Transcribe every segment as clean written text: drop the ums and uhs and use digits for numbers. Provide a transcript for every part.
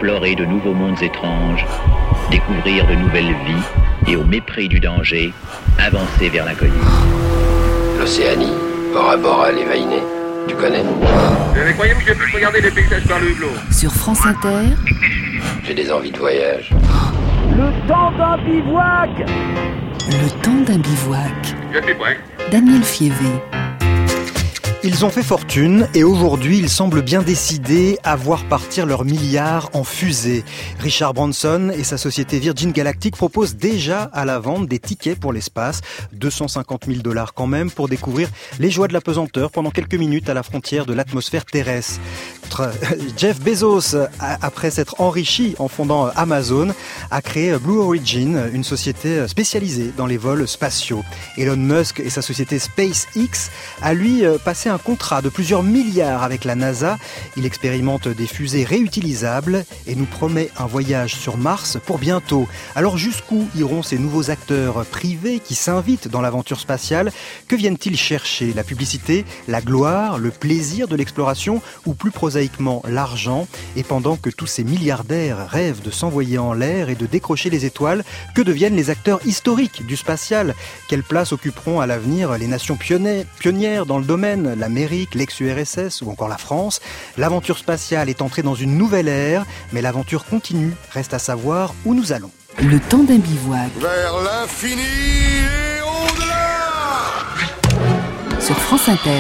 explorer de nouveaux mondes étranges, découvrir de nouvelles vies et au mépris du danger, avancer vers l'inconnu. L'Océanie, Bora Bora, les Vainés, tu connais? Mais croyez-vous que je puisse regarder les paysages par le hublot? Sur France Inter, J'ai des envies de voyage. Le temps d'un bivouac. le temps d'un bivouac. Je suis prêt. Daniel Fievé. Ils ont fait fortune et aujourd'hui ils semblent bien décidés à voir partir leurs milliards en fusée. Richard Branson et sa société Virgin Galactic proposent déjà à la vente des tickets pour l'espace, 250 000 $ quand même, pour découvrir les joies de la pesanteur pendant quelques minutes à la frontière de l'atmosphère terrestre. Jeff Bezos, après s'être enrichi en fondant Amazon, a créé Blue Origin, une société spécialisée dans les vols spatiaux. Elon Musk et sa société SpaceX a lui passé un contrat de plusieurs milliards avec la NASA. Il expérimente des fusées réutilisables et nous promet un voyage sur Mars pour bientôt. Alors jusqu'où iront ces nouveaux acteurs privés qui s'invitent dans l'aventure spatiale? Que viennent-ils chercher? La publicité, la gloire, le plaisir de l'exploration ou plus prosaïquement l'argent? Et pendant que tous ces milliardaires rêvent de s'envoyer en l'air et de décrocher les étoiles, que deviennent les acteurs historiques du spatial? Quelle place occuperont à l'avenir les nations pionnières dans le domaine? L'Amérique, l'ex-URSS ou encore la France? L'aventure spatiale est entrée dans une nouvelle ère, mais l'aventure continue. Reste à savoir où nous allons. Le temps d'un bivouac. Vers l'infini et au-delà. Sur France Inter.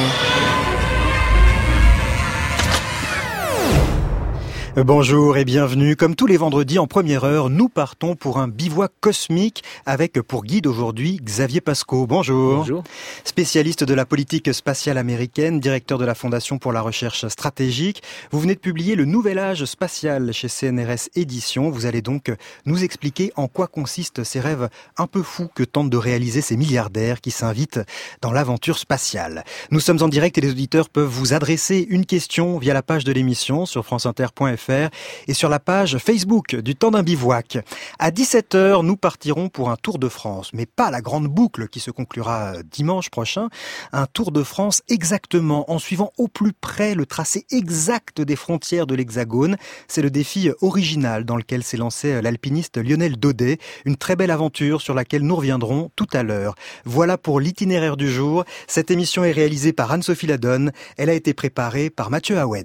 Bonjour et bienvenue. Comme tous les vendredis en première heure, nous partons pour un bivouac cosmique avec pour guide aujourd'hui Xavier Pascaud. Bonjour. Bonjour. Spécialiste de la politique spatiale américaine, directeur de la Fondation pour la recherche stratégique. Vous venez de publier Le Nouvel Âge spatial chez CNRS Éditions. Vous allez donc nous expliquer en quoi consistent ces rêves un peu fous que tentent de réaliser ces milliardaires qui s'invitent dans l'aventure spatiale. Nous sommes en direct et les auditeurs peuvent vous adresser une question via la page de l'émission sur franceinter.fr et sur la page Facebook du Temps d'un bivouac. À 17h, nous partirons pour un Tour de France, mais pas la grande boucle qui se conclura dimanche prochain. Un Tour de France exactement, en suivant au plus près le tracé exact des frontières de l'Hexagone. C'est le défi original dans lequel s'est lancé l'alpiniste Lionel Daudet. Une très belle aventure sur laquelle nous reviendrons tout à l'heure. Voilà pour l'itinéraire du jour. Cette émission est réalisée par Anne-Sophie Ladonne. Elle a été préparée par Mathieu Hawed.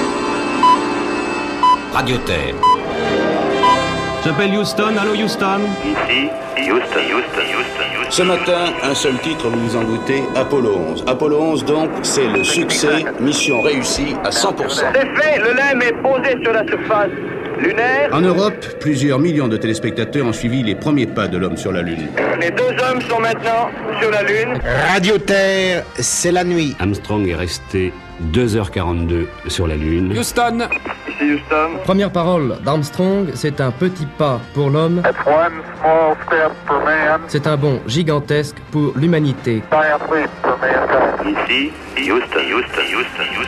Radio Terre. J'appelle Houston, allô Houston. Ici, Houston. Ce matin, un seul titre, vous vous en doutez, Apollo 11. Apollo 11, donc, c'est le succès, mission réussie à 100%. C'est fait, le LEM est posé sur la surface lunaire. En Europe, plusieurs millions de téléspectateurs ont suivi les premiers pas de l'homme sur la Lune. Les deux hommes sont maintenant sur la Lune. Radio Terre, c'est la nuit. Armstrong est resté 2h42 sur la Lune. Houston. Ici Houston. Première parole d'Armstrong, c'est un petit pas pour l'homme. That's one small step for man. C'est un bond gigantesque pour l'humanité. Giant leap for mankind. Ici Houston.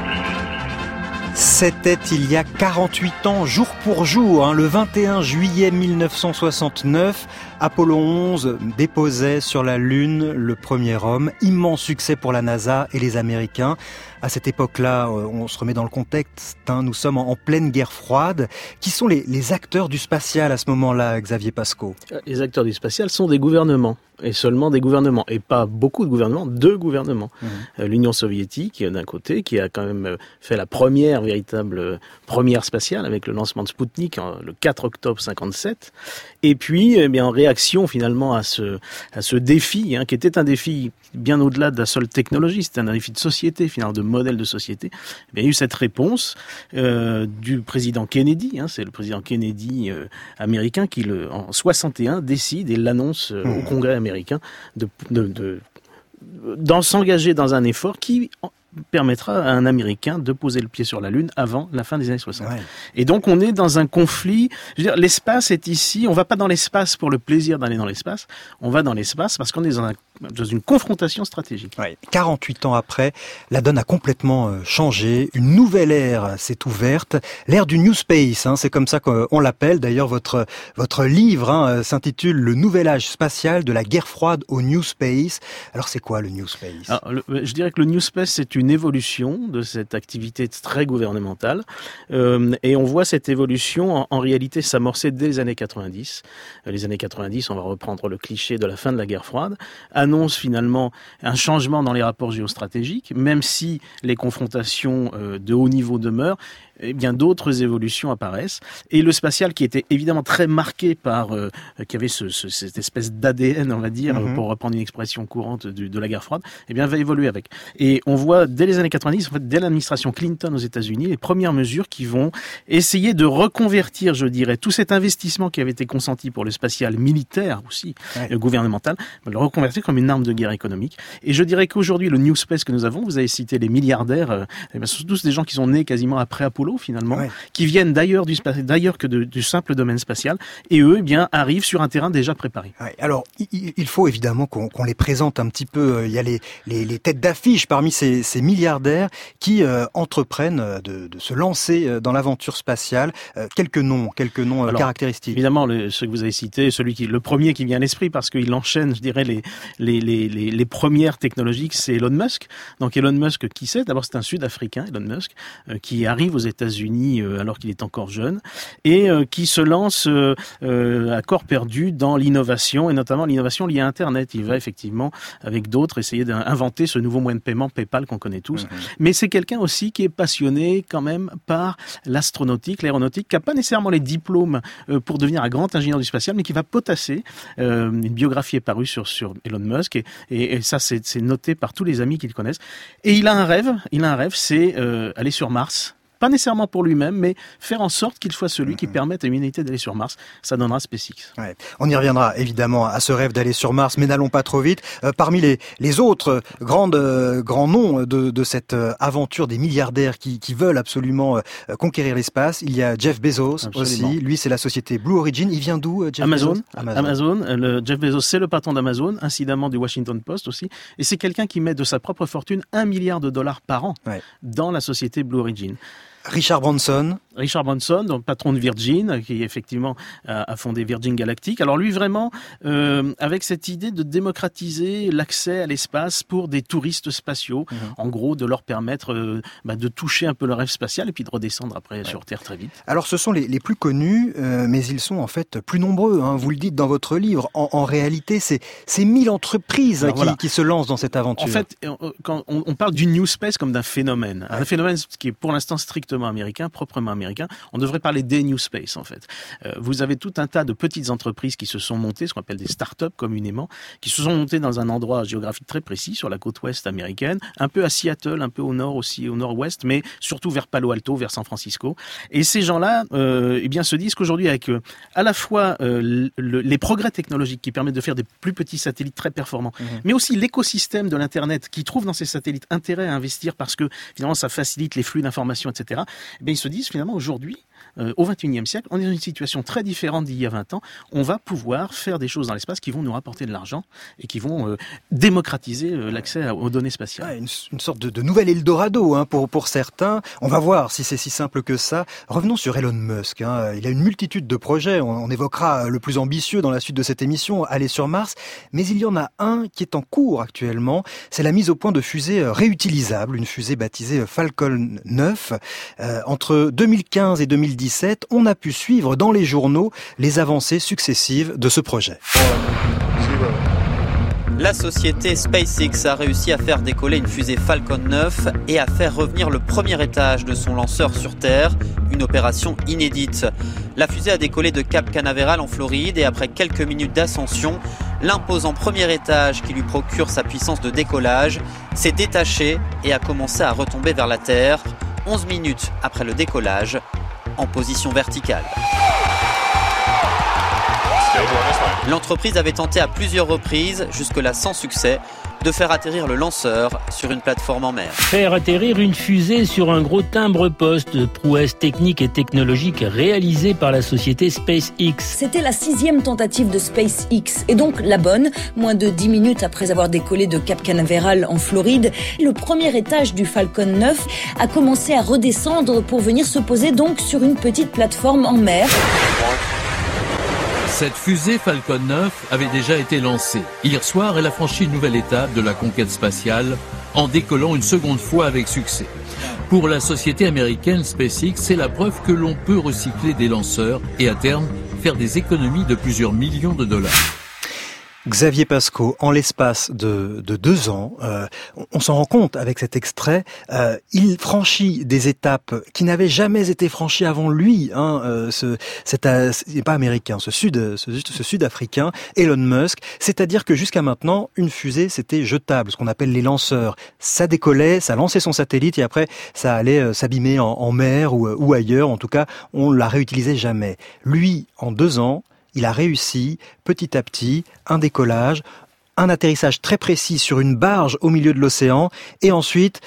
C'était il y a 48 ans, jour pour jour, le 21 juillet 1969. Apollo 11 déposait sur la Lune le premier homme. Immense succès pour la NASA et les Américains. À cette époque-là, on se remet dans le contexte, nous sommes en pleine guerre froide. Qui sont les acteurs du spatial à ce moment-là, Xavier Pascaud? Les acteurs du spatial sont des gouvernements, et seulement des gouvernements, et pas beaucoup de gouvernements, 2 gouvernements. L'Union soviétique, d'un côté, qui a quand même fait la véritable première spatiale, avec le lancement de Spoutnik le 4 octobre 57, et puis, en réaction finalement à ce défi, qui était un défi bien au-delà de la seule technologie, c'était un défi de société, finalement, de modèle de société. Il y a eu cette réponse du président Kennedy, c'est le président Kennedy américain qui, en 61, décide et l'annonce au Congrès américain d'en s'engager dans un effort qui permettra à un Américain de poser le pied sur la Lune avant la fin des années 60. Ouais. Et donc on est dans un conflit, l'espace est ici, on va pas dans l'espace pour le plaisir d'aller dans l'espace, on va dans l'espace parce qu'on est dans dans une confrontation stratégique. Ouais. 48 ans après, la donne a complètement changé. Une nouvelle ère s'est ouverte, l'ère du New Space. Hein, c'est comme ça qu'on l'appelle. D'ailleurs, votre livre s'intitule « Le nouvel âge spatial de la guerre froide au New Space ». Alors, c'est quoi le New Space ? Alors, je dirais que le New Space, c'est une évolution de cette activité très gouvernementale. Et on voit cette évolution, en réalité, s'amorcer dès les années 90. Les années 90, on va reprendre le cliché de la fin de la guerre froide, annonce finalement un changement dans les rapports géostratégiques, même si les confrontations de haut niveau demeurent. Eh bien, d'autres évolutions apparaissent. Et le spatial, qui était évidemment très marqué par, qui avait cette espèce d'ADN, on va dire, pour reprendre une expression courante de la guerre froide, eh bien, va évoluer avec. Et on voit, dès les années 90, en fait, dès l'administration Clinton aux États-Unis, les premières mesures qui vont essayer de reconvertir, je dirais, tout cet investissement qui avait été consenti pour le spatial militaire aussi, gouvernemental, le reconvertir comme une arme de guerre économique. Et je dirais qu'aujourd'hui, le New Space que nous avons, vous avez cité les milliardaires, eh bien, ce sont tous des gens qui sont nés quasiment après Apollo, finalement, qui viennent d'ailleurs que du simple domaine spatial, et eux, eh bien, arrivent sur un terrain déjà préparé. Ouais, alors, il faut évidemment qu'on les présente un petit peu. Il y a les têtes d'affiche parmi ces milliardaires qui entreprennent de se lancer dans l'aventure spatiale. Quelques noms alors, caractéristiques. Évidemment, ceux que vous avez cités, le premier qui vient à l'esprit, parce qu'il enchaîne, je dirais, les premières technologiques, c'est Elon Musk. Donc Elon Musk, qui c'est ? D'abord, c'est un Sud-Africain, Elon Musk, qui arrive aux États-Unis alors qu'il est encore jeune, et qui se lance à corps perdu dans l'innovation, et notamment l'innovation liée à Internet. Il va effectivement, avec d'autres, essayer d'inventer ce nouveau moyen de paiement PayPal qu'on connaît tous. Mais c'est quelqu'un aussi qui est passionné quand même par l'astronautique, l'aéronautique, qui n'a pas nécessairement les diplômes pour devenir un grand ingénieur du spatial, mais qui va potasser. Une biographie est parue sur Elon Musk, et ça c'est noté par tous les amis qui le connaissent. Et il a un rêve, c'est aller sur Mars. Pas nécessairement pour lui-même, mais faire en sorte qu'il soit celui qui permette à l'humanité d'aller sur Mars. Ça donnera SpaceX. Ouais. On y reviendra évidemment à ce rêve d'aller sur Mars, mais n'allons pas trop vite. Parmi les autres grands noms de cette aventure des milliardaires qui veulent absolument conquérir l'espace, il y a Jeff Bezos. Absolument. Aussi. Lui, c'est la société Blue Origin. Il vient d'où, Jeff Bezos ? Amazon. Jeff Bezos, c'est le patron d'Amazon, incidemment du Washington Post aussi. Et c'est quelqu'un qui met de sa propre fortune $1 milliard par an dans la société Blue Origin. Richard Branson, donc patron de Virgin, qui effectivement a fondé Virgin Galactic. Alors lui vraiment, avec cette idée de démocratiser l'accès à l'espace pour des touristes spatiaux, en gros de leur permettre de toucher un peu le rêve spatial et puis de redescendre après sur Terre très vite. Alors ce sont les plus connus, mais ils sont en fait plus nombreux. Hein. Vous le dites dans votre livre. En réalité, c'est 1000 entreprises qui se lancent dans cette aventure. En fait, quand on parle du New Space comme d'un phénomène, un phénomène qui est pour l'instant strictement américain, proprement américain, on devrait parler des New Space en fait. Vous avez tout un tas de petites entreprises qui se sont montées, ce qu'on appelle des start-up communément, qui se sont montées dans un endroit géographique très précis sur la côte ouest américaine, un peu à Seattle, un peu au nord aussi, au nord-ouest, mais surtout vers Palo Alto, vers San Francisco. Et ces gens-là, se disent qu'aujourd'hui, avec à la fois les progrès technologiques qui permettent de faire des plus petits satellites très performants, mais aussi l'écosystème de l'internet qui trouve dans ces satellites intérêt à investir parce que finalement ça facilite les flux d'informations, etc. Ils se disent finalement aujourd'hui, au XXIe siècle, on est dans une situation très différente d'il y a 20 ans. On va pouvoir faire des choses dans l'espace qui vont nous rapporter de l'argent et qui vont démocratiser l'accès aux données spatiales. Ouais, une sorte de nouvel Eldorado pour certains. On va voir si c'est si simple que ça. Revenons sur Elon Musk. Il a une multitude de projets. On évoquera le plus ambitieux dans la suite de cette émission, aller sur Mars. Mais il y en a un qui est en cours actuellement. C'est la mise au point de fusées réutilisables, une fusée baptisée Falcon 9. Entre 2015 et 2017, on a pu suivre dans les journaux les avancées successives de ce projet. La société SpaceX a réussi à faire décoller une fusée Falcon 9 et à faire revenir le premier étage de son lanceur sur Terre, une opération inédite. La fusée a décollé de Cap Canaveral en Floride et après quelques minutes d'ascension, l'imposant premier étage qui lui procure sa puissance de décollage s'est détaché et a commencé à retomber vers la Terre, 11 minutes après le décollage, en position verticale. L'entreprise avait tenté à plusieurs reprises, jusque-là sans succès, de faire atterrir le lanceur sur une plateforme en mer. Faire atterrir une fusée sur un gros timbre-poste, prouesse technique et technologique réalisée par la société SpaceX. C'était la 6e tentative de SpaceX, et donc la bonne. Moins de 10 minutes après avoir décollé de Cap Canaveral en Floride, le premier étage du Falcon 9 a commencé à redescendre pour venir se poser donc sur une petite plateforme en mer. Cette fusée Falcon 9 avait déjà été lancée. Hier soir, elle a franchi une nouvelle étape de la conquête spatiale en décollant une seconde fois avec succès. Pour la société américaine SpaceX, c'est la preuve que l'on peut recycler des lanceurs et à terme faire des économies de plusieurs millions de dollars. Xavier Pasco, en l'espace de 2 ans, on s'en rend compte avec cet extrait, il franchit des étapes qui n'avaient jamais été franchies avant lui. C'est pas américain, ce sud-africain, Elon Musk. C'est-à-dire que jusqu'à maintenant, une fusée, c'était jetable, ce qu'on appelle les lanceurs. Ça décollait, ça lançait son satellite et après, ça allait s'abîmer en mer ou ailleurs. En tout cas, on la réutilisait jamais. Lui, en 2 ans, il a réussi, petit à petit, un décollage, un atterrissage très précis sur une barge au milieu de l'océan, et ensuite,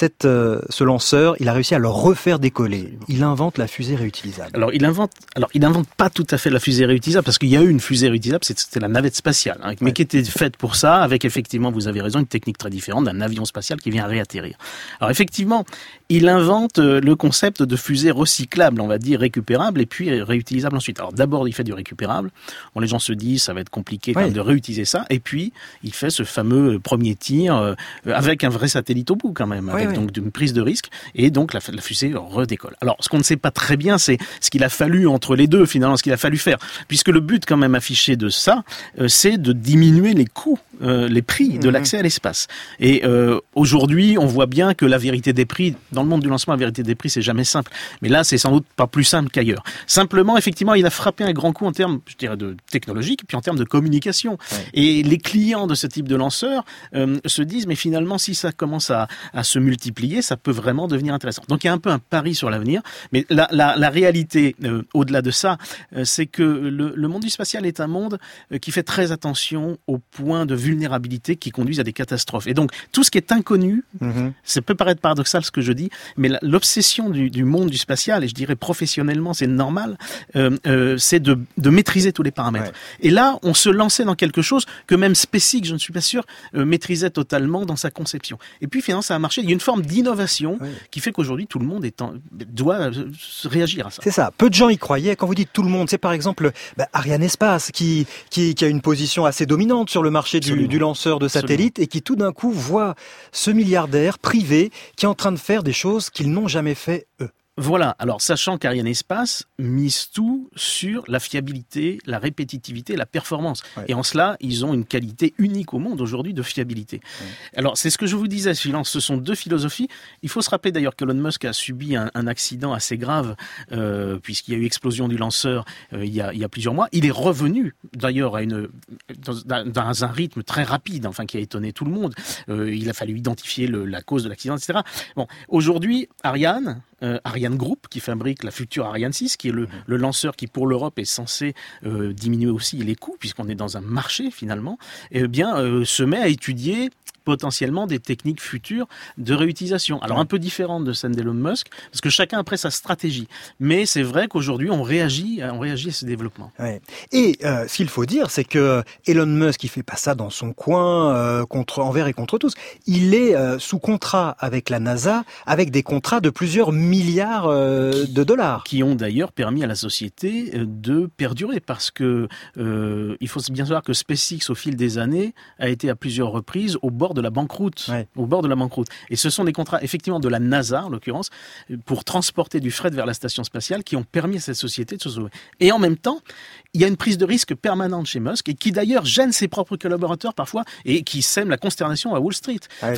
ce lanceur, il a réussi à le refaire décoller. Il invente la fusée réutilisable. Alors il invente pas tout à fait la fusée réutilisable, parce qu'il y a eu une fusée réutilisable, c'était la navette spatiale, mais qui était faite pour ça, avec effectivement, vous avez raison, une technique très différente d'un avion spatial qui vient réatterrir. Alors effectivement, il invente le concept de fusée recyclable, on va dire récupérable, et puis réutilisable ensuite. Alors d'abord, il fait du récupérable. Bon, les gens se disent, ça va être compliqué quand même de réutiliser ça, et puis il fait ce fameux premier tir avec un vrai satellite au bout quand même. Donc d'une prise de risque, et donc la fusée redécolle. Alors ce qu'on ne sait pas très bien, c'est ce qu'il a fallu entre les deux, finalement, ce qu'il a fallu faire, puisque le but quand même affiché de ça, c'est de diminuer les coûts, les prix de l'accès à l'espace. Et aujourd'hui, on voit bien que la vérité des prix, dans le monde du lancement, la vérité des prix, c'est jamais simple. Mais là, c'est sans doute pas plus simple qu'ailleurs. Simplement, effectivement, il a frappé un grand coup en termes, je dirais, de technologique, puis en termes de communication. Et les clients de ce type de lanceur se disent, mais finalement, si ça commence à se multiplier, ça peut vraiment devenir intéressant. Donc il y a un peu un pari sur l'avenir, mais la réalité, au-delà de ça, c'est que le monde du spatial est un monde qui fait très attention aux points de vulnérabilité qui conduisent à des catastrophes. Et donc tout ce qui est inconnu, ça peut paraître paradoxal ce que je dis, mais l'obsession du monde du spatial, et je dirais professionnellement, c'est normal, c'est de maîtriser tous les paramètres. Et là, on se lançait dans quelque chose que même SpaceX, je ne suis pas sûr, maîtrisait totalement dans sa conception. Et puis finalement, ça a marché. Il y a une forme d'innovation qui fait qu'aujourd'hui, tout le monde doit réagir à ça. C'est ça. Peu de gens y croyaient. Quand vous dites tout le monde, c'est par exemple Ariane Espace qui a une position assez dominante sur le marché du lanceur de satellites et qui tout d'un coup voit ce milliardaire privé qui est en train de faire des choses qu'ils n'ont jamais fait eux. Voilà, alors sachant qu'Ariane Espace mise tout sur la fiabilité, la répétitivité, la performance. Et en cela, ils ont une qualité unique au monde aujourd'hui de fiabilité. Alors c'est ce que je vous disais, ce sont deux philosophies. Il faut se rappeler d'ailleurs qu'Elon Musk a subi un accident assez grave, puisqu'il y a eu explosion du lanceur il y a plusieurs mois. Il est revenu d'ailleurs dans un rythme très rapide, qui a étonné tout le monde. Il a fallu identifier la cause de l'accident, etc. Bon, aujourd'hui, Ariane Group, qui fabrique la future Ariane 6, qui est le lanceur qui, pour l'Europe, est censé diminuer aussi les coûts, puisqu'on est dans un marché, finalement, se met à étudier potentiellement des techniques futures de réutilisation. Alors un peu différentes de celles d'Elon Musk, parce que chacun a après sa stratégie. Mais c'est vrai qu'aujourd'hui, on réagit à ce développement. Et ce qu'il faut dire, c'est que Elon Musk, il fait pas ça dans son coin, envers et contre tous. Il est sous contrat avec la NASA, avec des contrats de plusieurs milliards de dollars. Qui ont d'ailleurs permis à la société de perdurer, parce que il faut bien savoir que SpaceX, au fil des années, a été à plusieurs reprises au bord de la banqueroute. Et ce sont des contrats, effectivement, de la NASA, en l'occurrence, pour transporter du fret vers la station spatiale, qui ont permis à cette société de se sauver. Et en même temps, il y a une prise de risque permanente chez Musk, et qui d'ailleurs gêne ses propres collaborateurs parfois, et qui sème la consternation à Wall Street.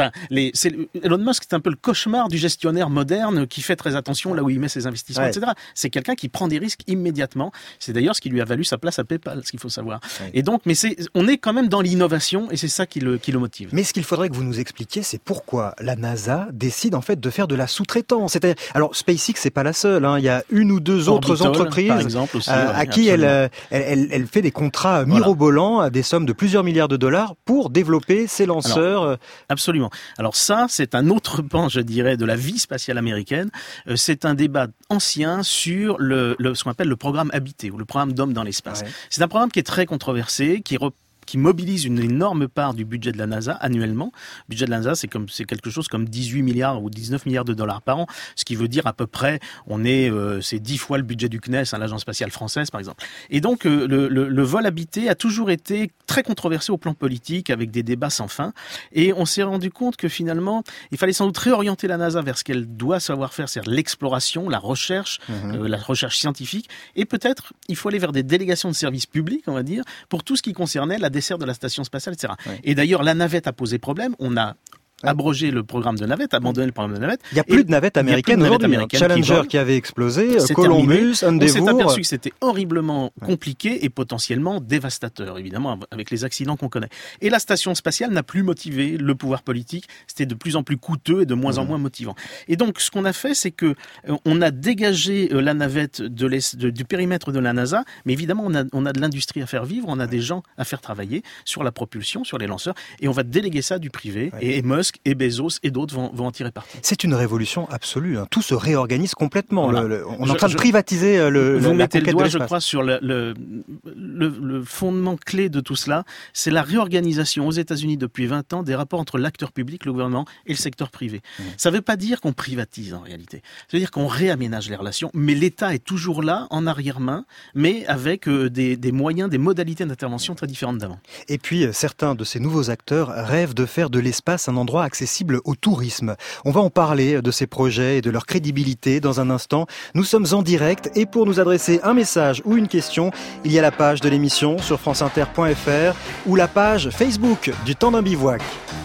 Elon Musk, c'est un peu le cauchemar du gestionnaire moderne qui fait très attention là où il met ses investissements, etc. C'est quelqu'un qui prend des risques immédiatement. C'est d'ailleurs ce qui lui a valu sa place à PayPal, ce qu'il faut savoir. Et donc, on est quand même dans l'innovation, et c'est ça qui le motive. Mais ce qu'il qu'il faudrait que vous nous expliquiez, c'est pourquoi la NASA décide en fait de faire de la sous-traitance. Alors SpaceX, c'est pas la seule. Il y a une ou deux autres entreprises par exemple, aussi, à qui elle fait des contrats mirobolants à des sommes de plusieurs milliards de dollars pour développer ces lanceurs. Alors, absolument. Alors ça, c'est un autre pan, je dirais, de la vie spatiale américaine. C'est un débat ancien sur ce qu'on appelle le programme habité ou le programme d'hommes dans l'espace. Ouais. C'est un programme qui est très controversé, qui mobilise une énorme part du budget de la NASA annuellement. Le budget de la NASA, c'est quelque chose comme 18 milliards ou 19 milliards de dollars par an, ce qui veut dire à peu près, c'est 10 fois le budget du CNES, l'Agence spatiale française par exemple. Et donc le vol habité a toujours été très controversé au plan politique, avec des débats sans fin. Et on s'est rendu compte que finalement, il fallait sans doute réorienter la NASA vers ce qu'elle doit savoir faire, c'est-à-dire l'exploration, la recherche scientifique. Et peut-être, il faut aller vers des délégations de services publics, on va dire, pour tout ce qui concernait la dessert de la station spatiale, etc. Ouais. Et d'ailleurs, la navette a posé problème. On a abrogé le programme de navette, abandonné le programme de navette. Il n'y a plus de navette américaine aujourd'hui. Challenger qui avait explosé, Columbus, Endeavour. On s'est aperçu que c'était horriblement compliqué et potentiellement dévastateur, évidemment, avec les accidents qu'on connaît. Et la station spatiale n'a plus motivé le pouvoir politique. C'était de plus en plus coûteux et de moins en moins motivant. Et donc, ce qu'on a fait, c'est que on a dégagé la navette du périmètre de la NASA, mais évidemment, on a de l'industrie à faire vivre, on a des gens à faire travailler sur la propulsion, sur les lanceurs, et on va déléguer ça du privé. Et Musk et Bezos et d'autres vont en tirer parti. C'est une révolution absolue. Tout se réorganise complètement. On est en train de privatiser vous mettez le doigt, de je crois, sur le fondement clé de tout cela. C'est la réorganisation aux États-Unis depuis 20 ans des rapports entre l'acteur public, le gouvernement, et le secteur privé. Ça ne veut pas dire qu'on privatise en réalité. Ça veut dire qu'on réaménage les relations, mais l'État est toujours là, en arrière-main, mais avec des moyens, des modalités d'intervention très différentes d'avant. Et puis, certains de ces nouveaux acteurs rêvent de faire de l'espace un endroit accessible au tourisme. On va en parler de ces projets et de leur crédibilité dans un instant. Nous sommes en direct et pour nous adresser un message ou une question, il y a la page de l'émission sur franceinter.fr ou la page Facebook du Temps d'un bivouac.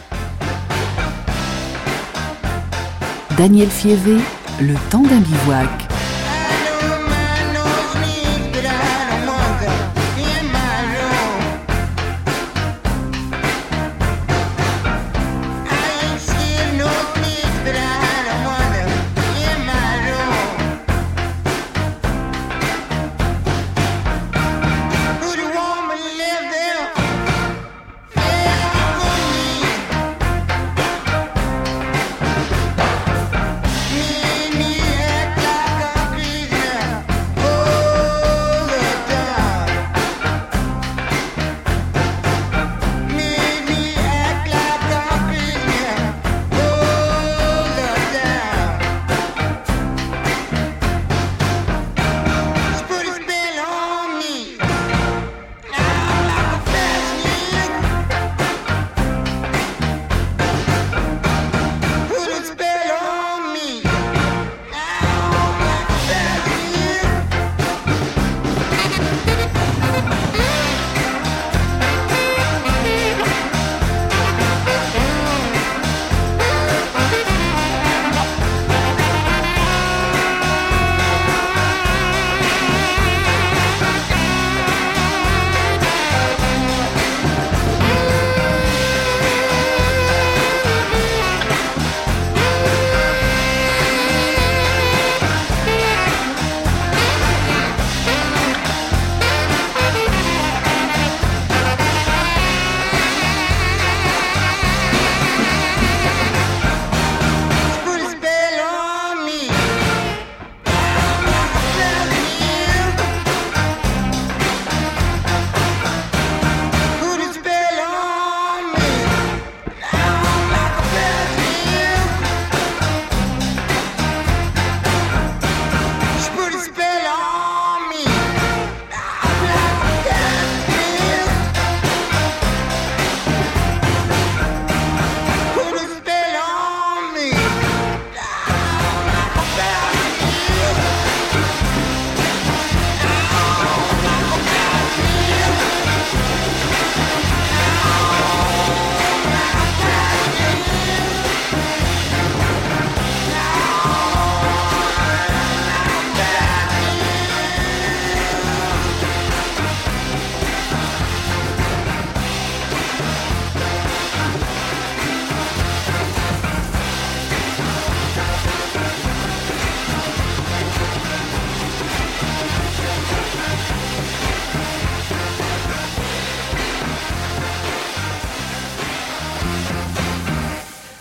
Daniel Fievé, le Temps d'un bivouac. Me, act like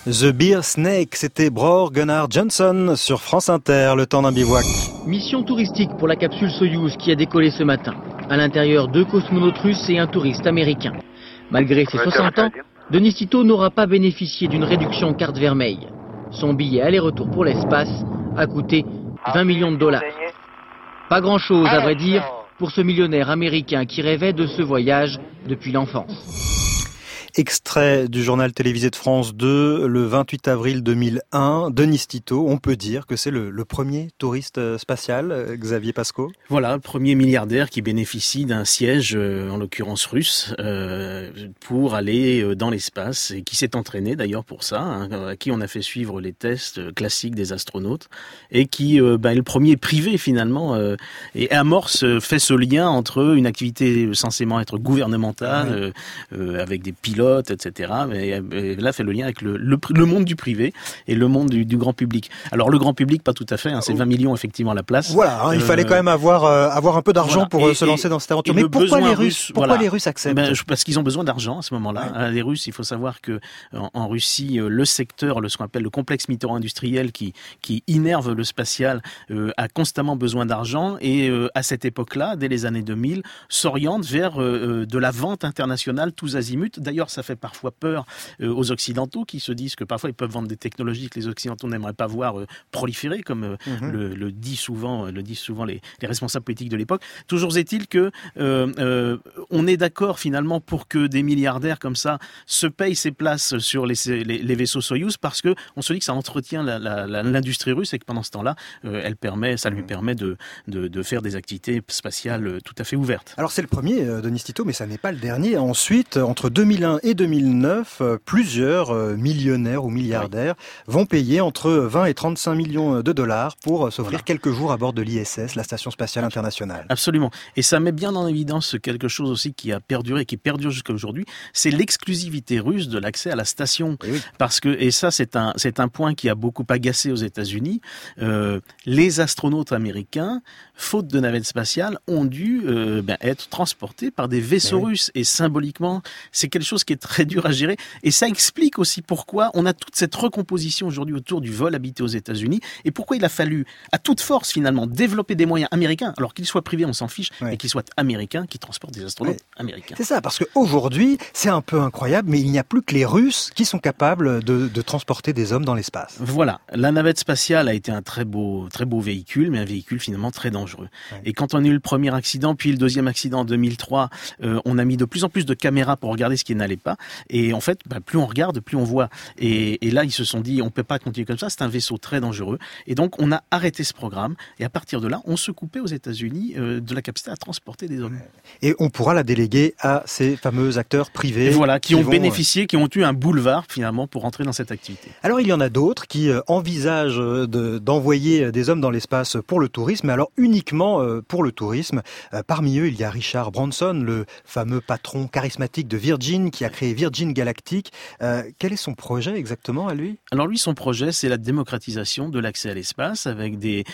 The Beer Snake, c'était Bror Gunnar Johnson sur France Inter, le temps d'un bivouac. Mission touristique pour la capsule Soyouz qui a décollé ce matin. À l'intérieur, 2 cosmonautes russes et un touriste américain. Malgré ses 60 ans, Denis Tito n'aura pas bénéficié d'une réduction carte vermeille. Son billet aller-retour pour l'espace a coûté 20 millions de dollars. Pas grand-chose, à vrai dire, pour ce millionnaire américain qui rêvait de ce voyage depuis l'enfance. Extrait du journal télévisé de France 2, le 28 avril 2001, Denis Tito, on peut dire que c'est le premier touriste spatial, Xavier Pasco. Voilà, premier milliardaire qui bénéficie d'un siège, en l'occurrence russe, pour aller dans l'espace, et qui s'est entraîné d'ailleurs pour ça, à qui on a fait suivre les tests classiques des astronautes, et qui est le premier privé finalement, et fait ce lien entre une activité censément être gouvernementale, avec des pilotes, etc. Mais là, fait le lien avec le monde du privé et le monde du grand public. Alors, le grand public, pas tout à fait, c'est 20 millions effectivement à la place. Voilà, il fallait quand même avoir un peu d'argent pour se lancer dans cette aventure. Mais pourquoi les Russes acceptent ? Parce qu'ils ont besoin d'argent à ce moment-là. Les Russes, il faut savoir que en Russie, le secteur, ce qu'on appelle le complexe militaro-industriel qui innerve le spatial, a constamment besoin d'argent, et à cette époque-là, dès les années 2000, s'oriente vers de la vente internationale tous azimuts. D'ailleurs, ça fait parfois peur aux Occidentaux qui se disent que parfois ils peuvent vendre des technologies que les Occidentaux n'aimeraient pas voir proliférer, comme le disent souvent les responsables politiques de l'époque. Toujours est-il que on est d'accord finalement pour que des milliardaires comme ça se payent ses places sur les vaisseaux Soyouz, parce que on se dit que ça entretient l'industrie russe, et que pendant ce temps-là, ça lui permet de faire des activités spatiales tout à fait ouvertes. Alors c'est le premier, Denis Tito, mais ça n'est pas le dernier. Ensuite, entre 2001 et 2009, plusieurs millionnaires ou milliardaires vont payer entre 20 et 35 millions de dollars pour s'offrir quelques jours à bord de l'ISS, la Station Spatiale Internationale. Absolument. Et ça met bien en évidence quelque chose aussi qui a perduré, qui perdure jusqu'à aujourd'hui, c'est l'exclusivité russe de l'accès à la station. Et ça, c'est un point qui a beaucoup agacé aux États-Unis. Les astronautes américains, faute de navettes spatiales, ont dû être transportés par des vaisseaux russes. Et symboliquement, c'est quelque chose qui est très dur à gérer, et ça explique aussi pourquoi on a toute cette recomposition aujourd'hui autour du vol habité aux États-Unis, et pourquoi il a fallu à toute force finalement développer des moyens américains, alors qu'ils soient privés on s'en fiche, mais qu'ils soient américains, qui transportent des astronautes américains. C'est ça, parce qu'aujourd'hui c'est un peu incroyable, mais il n'y a plus que les Russes qui sont capables de transporter des hommes dans l'espace. Voilà, la navette spatiale a été un très beau véhicule, mais un véhicule finalement très dangereux. Et quand on a eu le premier accident, puis le deuxième accident en 2003, on a mis de plus en plus de caméras pour regarder ce qui n'allait pas. Et en fait, plus on regarde, plus on voit. Et là, ils se sont dit, on peut pas continuer comme ça, c'est un vaisseau très dangereux. Et donc, on a arrêté ce programme. Et à partir de là, on se coupait aux États-Unis de la capacité à transporter des hommes. Et on pourra la déléguer à ces fameux acteurs privés. Et voilà, qui ont bénéficié, qui ont eu un boulevard finalement pour entrer dans cette activité. Alors, il y en a d'autres qui envisagent d'envoyer des hommes dans l'espace pour le tourisme, mais alors uniquement pour le tourisme. Parmi eux, il y a Richard Branson, le fameux patron charismatique de Virgin, qui a créé Virgin Galactic. Quel est son projet exactement à lui ? Alors lui, son projet, c'est la démocratisation de l'accès à l'espace, avec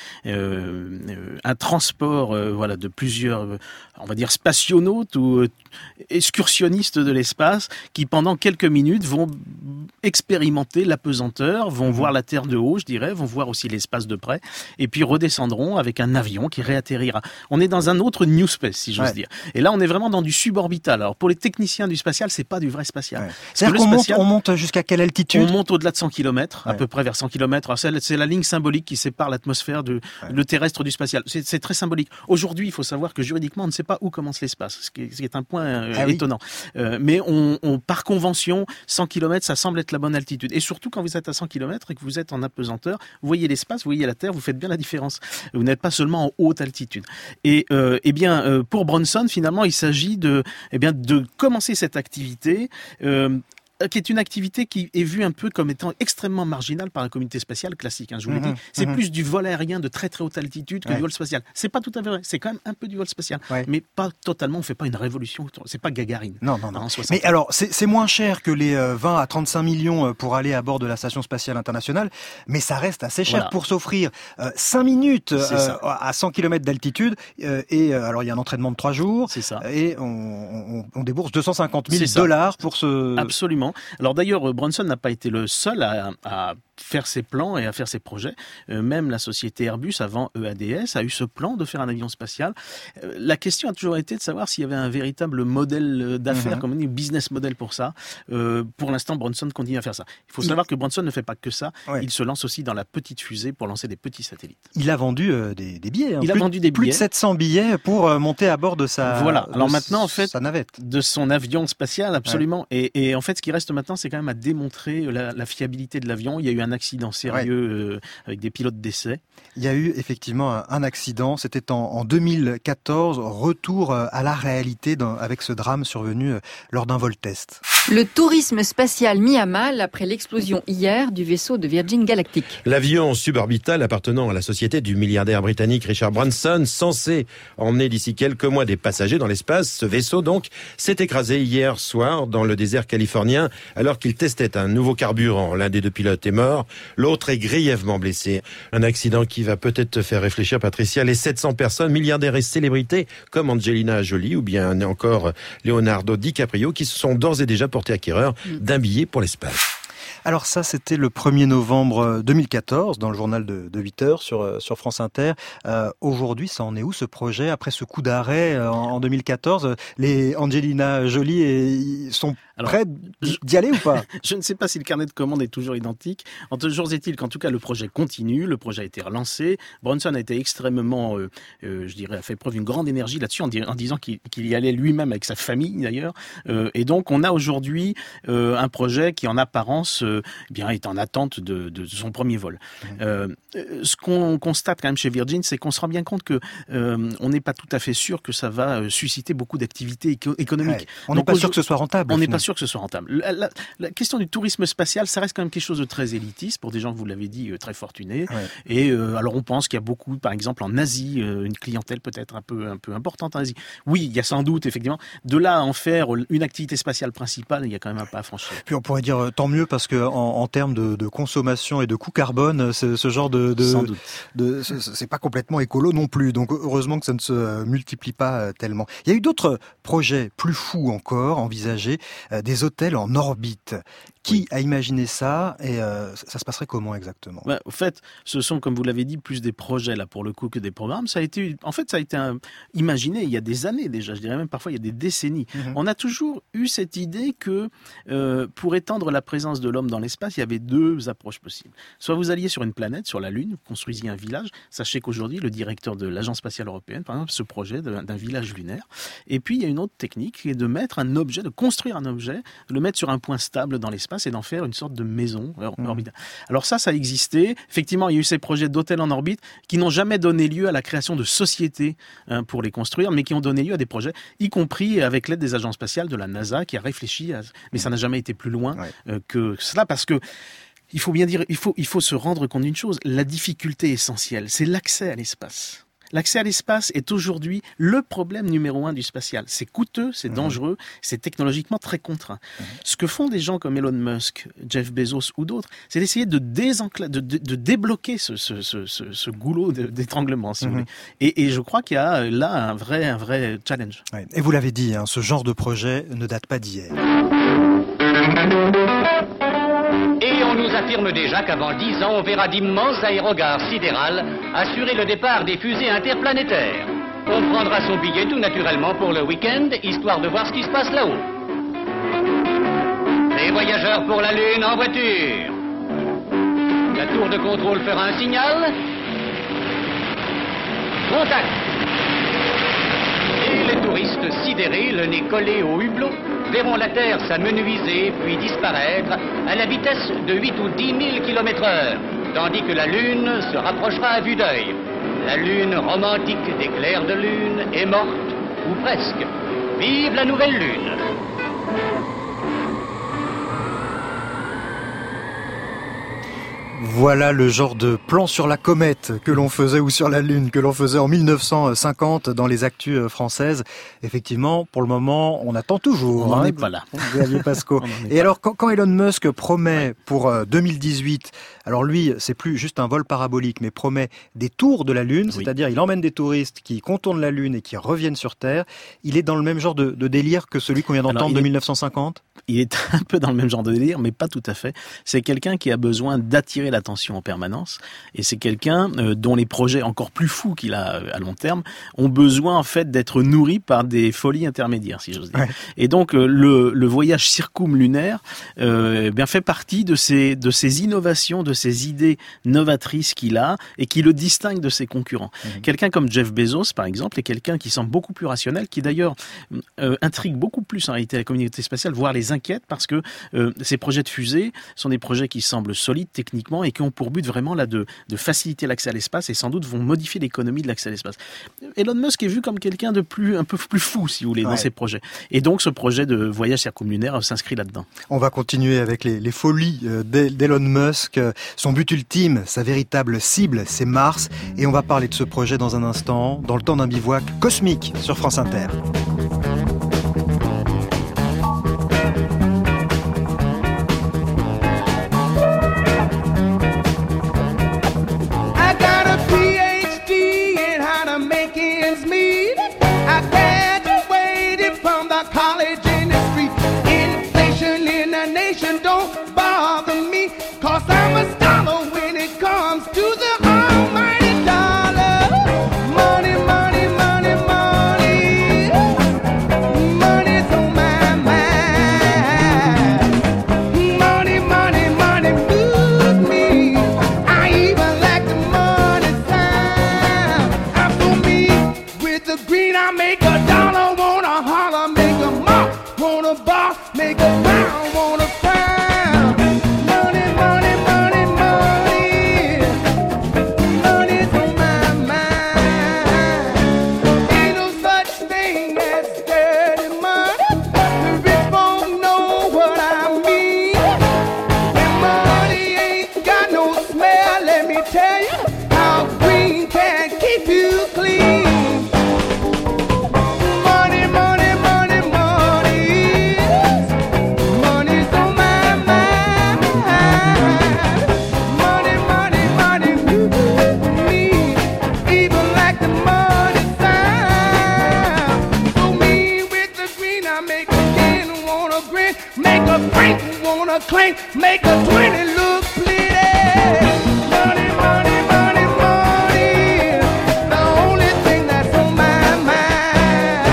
un transport de plusieurs, on va dire, spationautes ou excursionnistes de l'espace, qui pendant quelques minutes vont expérimenter l'apesanteur, vont voir la Terre de haut, je dirais, vont voir aussi l'espace de près, et puis redescendront avec un avion qui réatterrira. On est dans un autre New Space, si j'ose dire. Et là, on est vraiment dans du suborbital. Alors pour les techniciens du spatial, c'est pas du vrai spatial. C'est-à-dire qu'on monte jusqu'à quelle altitude ? On monte au-delà de 100 km, à peu près vers 100 km. Alors c'est la ligne symbolique qui sépare l'atmosphère le terrestre du spatial. C'est très symbolique. Aujourd'hui, il faut savoir que juridiquement, on ne sait pas où commence l'espace, ce qui est un point étonnant. Mais par convention, 100 km, ça semble être la bonne altitude. Et surtout, quand vous êtes à 100 km et que vous êtes en apesanteur, vous voyez l'espace, vous voyez la Terre, vous faites bien la différence. Vous n'êtes pas seulement en haute altitude. Et pour Branson, finalement, il s'agit de commencer cette activité qui est une activité qui est vue un peu comme étant extrêmement marginale par la communauté spatiale classique. Je vous l'ai dit, c'est plus du vol aérien de très très haute altitude que du vol spatial. C'est pas tout à fait vrai, c'est quand même un peu du vol spatial, mais pas totalement. On fait pas une révolution, c'est pas Gagarine. Non. Mais alors, c'est moins cher que les 20 à 35 millions pour aller à bord de la Station Spatiale Internationale, mais ça reste assez cher pour s'offrir 5 minutes à 100 km d'altitude. Alors, il y a un entraînement de 3 jours. C'est ça. Et on débourse 250 000 dollars pour ce... Absolument. Exactement. Alors d'ailleurs, Branson n'a pas été le seul à faire ses plans et à faire ses projets. Même la société Airbus, avant EADS, a eu ce plan de faire un avion spatial. La question a toujours été de savoir s'il y avait un véritable modèle d'affaires, comme on dit, business model pour ça. Pour l'instant, Branson continue à faire ça. Il faut savoir que Branson ne fait pas que ça. Ouais. Il se lance aussi dans la petite fusée pour lancer des petits satellites. Il a vendu des billets. Il a vendu des billets. Plus de 700 billets pour monter à bord de sa Voilà. Alors maintenant, en fait, de son avion spatial, absolument. Ouais. Et en fait, ce qui reste maintenant, c'est quand même à démontrer la fiabilité de l'avion. Il y a eu un accident sérieux avec des pilotes d'essai. Il y a eu effectivement un accident. C'était en 2014. Retour à la réalité avec ce drame survenu lors d'un vol test. Le tourisme spatial mis à mal après l'explosion hier du vaisseau de Virgin Galactic. L'avion suborbital appartenant à la société du milliardaire britannique Richard Branson, censé emmener d'ici quelques mois des passagers dans l'espace, ce vaisseau donc s'est écrasé hier soir dans le désert californien alors qu'il testait un nouveau carburant. L'un des deux pilotes est mort, l'autre est grièvement blessé. Un accident qui va peut-être te faire réfléchir, Patricia, les 700 personnes, milliardaires et célébrités comme Angelina Jolie ou bien encore Leonardo DiCaprio qui se sont d'ores et déjà portés acquéreurs d'un billet pour l'espace. Alors ça, c'était le 1er novembre 2014, dans le journal de 8h sur France Inter. Aujourd'hui, ça en est où ce projet? Après ce coup d'arrêt en 2014, les Angelina Jolie sont prêts d'y aller ou pas? Je ne sais pas si le carnet de commandes est toujours identique. Toujours est-il qu'en tout cas, le projet continue, le projet a été relancé. Branson a été extrêmement, je dirais, a fait preuve d'une grande énergie là-dessus en disant qu'il y allait lui-même avec sa famille d'ailleurs. Et donc, on a aujourd'hui un projet qui en apparence est en attente de son premier vol. Ce qu'on constate quand même chez Virgin, c'est qu'on se rend bien compte que on n'est pas tout à fait sûr que ça va susciter beaucoup d'activités économiques. Ouais. On n'est pas sûr que ce soit rentable. On n'est pas sûr que ce soit rentable. La question du tourisme spatial, ça reste quand même quelque chose de très élitiste pour des gens, vous l'avez dit, très fortunés. Ouais. Et alors on pense qu'il y a beaucoup, par exemple en Asie, une clientèle peut-être un peu importante en Asie. Oui, il y a sans doute effectivement. De là à en faire une activité spatiale principale, il y a quand même un pas à franchir. Puis on pourrait dire tant mieux parce que en termes de consommation et de coût carbone, ce genre c'est pas complètement écolo non plus. Donc heureusement que ça ne se multiplie pas tellement. Il y a eu d'autres projets plus fous encore envisagés, des hôtels en orbite. Qui a imaginé ça et ça se passerait comment exactement? En fait, ce sont, comme vous l'avez dit, plus des projets là pour le coup que des programmes. Ça a été imaginé il y a des années déjà. Je dirais même parfois il y a des décennies. On a toujours eu cette idée que pour étendre la présence de l'homme dans l'espace, il y avait deux approches possibles. Soit vous alliez sur une planète, sur la Lune, vous construisiez un village. Sachez qu'aujourd'hui, le directeur de l'Agence spatiale européenne, par exemple, ce projet d'un village lunaire. Et puis il y a une autre technique qui est de mettre un objet, de construire un objet, de le mettre sur un point stable dans l'espace et d'en faire une sorte de maison orbitale. Alors ça existait. Effectivement, il y a eu ces projets d'hôtels en orbite qui n'ont jamais donné lieu à la création de sociétés pour les construire, mais qui ont donné lieu à des projets, y compris avec l'aide des agences spatiales de la NASA qui a réfléchi mais ça n'a jamais été plus loin que cela parce que il faut bien dire, il faut se rendre compte d'une chose, la difficulté essentielle, c'est l'accès à l'espace. L'accès à l'espace est aujourd'hui le problème numéro 1 du spatial. C'est coûteux, c'est dangereux, c'est technologiquement très contraint. Ce que font des gens comme Elon Musk, Jeff Bezos ou d'autres, c'est d'essayer de débloquer ce goulot d'étranglement, si vous voulez. Et je crois qu'il y a là un vrai challenge. Ouais. Et vous l'avez dit, ce genre de projet ne date pas d'hier. Et on nous affirme déjà qu'avant 10 ans, on verra d'immenses aérogares sidérales assurer le départ des fusées interplanétaires. On prendra son billet tout naturellement pour le week-end, histoire de voir ce qui se passe là-haut. Les voyageurs pour la Lune en voiture. La tour de contrôle fera un signal. Contact. Et les touristes sidérés, le nez collé au hublot, verront la Terre s'amenuiser puis disparaître à la vitesse de 8 ou 10 000 km/h, tandis que la Lune se rapprochera à vue d'œil. La Lune romantique des clairs de lune est morte, ou presque. Vive la nouvelle Lune! Voilà le genre de plan sur la comète que l'on faisait, ou sur la Lune, que l'on faisait en 1950 dans les actus françaises. Effectivement, pour le moment, on attend toujours. On n'en est pas là. Xavier Pasco. Et alors, quand Elon Musk promet pour 2018, alors lui, c'est plus juste un vol parabolique, mais promet des tours de la Lune, c'est-à-dire il emmène des touristes qui contournent la Lune et qui reviennent sur Terre. Il est dans le même genre de délire que celui qu'on vient d'entendre de 1950 ? Il est un peu dans le même genre de délire, mais pas tout à fait. C'est quelqu'un qui a besoin d'attirer l'attention en permanence, et c'est quelqu'un dont les projets encore plus fous qu'il a à long terme ont besoin en fait d'être nourris par des folies intermédiaires, si j'ose dire. Ouais. Et donc le voyage circumlunaire bien fait partie de ces innovations, de ces idées novatrices qu'il a et qui le distinguent de ses concurrents. Quelqu'un comme Jeff Bezos, par exemple, est quelqu'un qui semble beaucoup plus rationnel, qui d'ailleurs intrigue beaucoup plus en réalité la communauté spatiale, voire les inquiète, parce que ces projets de fusée sont des projets qui semblent solides techniquement et qui ont pour but vraiment là de faciliter l'accès à l'espace, et sans doute vont modifier l'économie de l'accès à l'espace. Elon Musk est vu comme quelqu'un de un peu plus fou, si vous voulez, dans ses projets. Et donc ce projet de voyage circumlunaire s'inscrit là-dedans. On va continuer avec les folies d'Elon Musk. Son but ultime, sa véritable cible, c'est Mars. Et on va parler de ce projet dans un instant, dans le temps d'un bivouac cosmique sur France Inter. Don't bother me, 'cause I'm a scholar when it comes to the almighty dollar. Money, money, money, money. Money's on my mind. Money, money, money moves me. I even like the money sign. After me, with the green I make a dollar, wanna holler, make a mop, wanna bar, make a pound, wanna clank, make a 20 look pretty. Money, money, money, money. The only thing that's on my mind.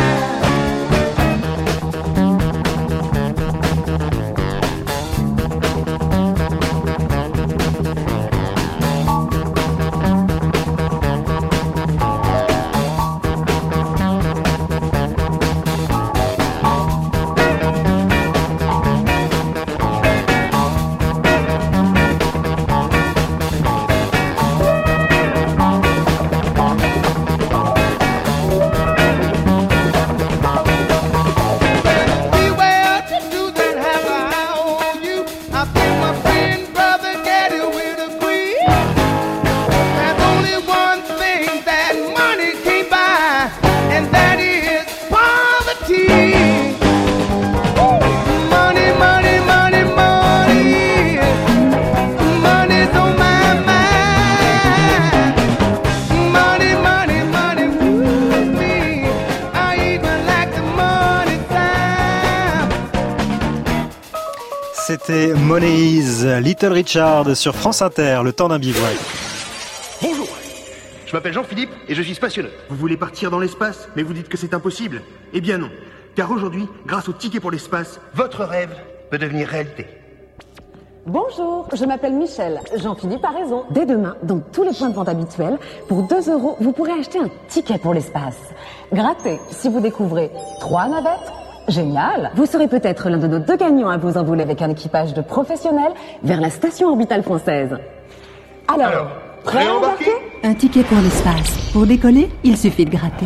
C'était Money's Little Richard sur France Inter, le temps d'un bivouac. Bonjour, je m'appelle Jean-Philippe et je suis spationaute. Vous voulez partir dans l'espace, mais vous dites que c'est impossible? Eh bien non, car aujourd'hui, grâce au ticket pour l'espace, votre rêve peut devenir réalité. Bonjour, je m'appelle Michel. Jean-Philippe a raison. Dès demain, dans tous les points de vente habituels, pour 2 €, vous pourrez acheter un ticket pour l'espace. Grattez si vous découvrez 3 navettes. Génial! Vous serez peut-être l'un de nos 2 gagnants à vous envoler avec un équipage de professionnels vers la station orbitale française. Alors prêt à embarquer? Un ticket pour l'espace. Pour décoller, il suffit de gratter.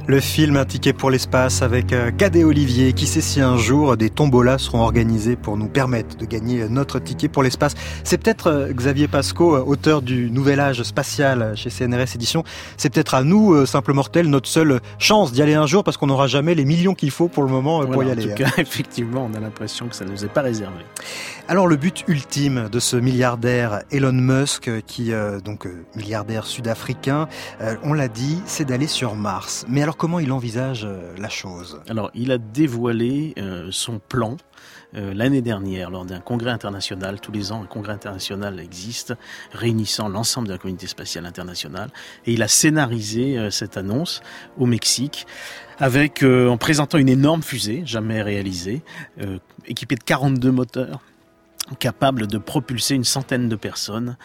Le film Un ticket pour l'espace avec Cadet Olivier. Qui sait si un jour des tombolas seront organisées pour nous permettre de gagner notre ticket pour l'espace. C'est peut-être Xavier Pasco, auteur du Nouvel Âge spatial chez CNRS Éditions. C'est peut-être à nous, simples mortels, notre seule chance d'y aller un jour parce qu'on n'aura jamais les millions qu'il faut pour le moment pour y aller. En tout cas, effectivement, on a l'impression que ça ne nous est pas réservé. Alors le but ultime de ce milliardaire Elon Musk, qui milliardaire sud-africain, on l'a dit, c'est d'aller sur Mars. Mais alors comment il envisage la chose ? Alors il a dévoilé son plan l'année dernière lors d'un congrès international. Tous les ans, un congrès international existe, réunissant l'ensemble de la communauté spatiale internationale. Et il a scénarisé cette annonce au Mexique avec en présentant une énorme fusée, jamais réalisée, équipée de 42 moteurs, capable de propulser une centaine de personnes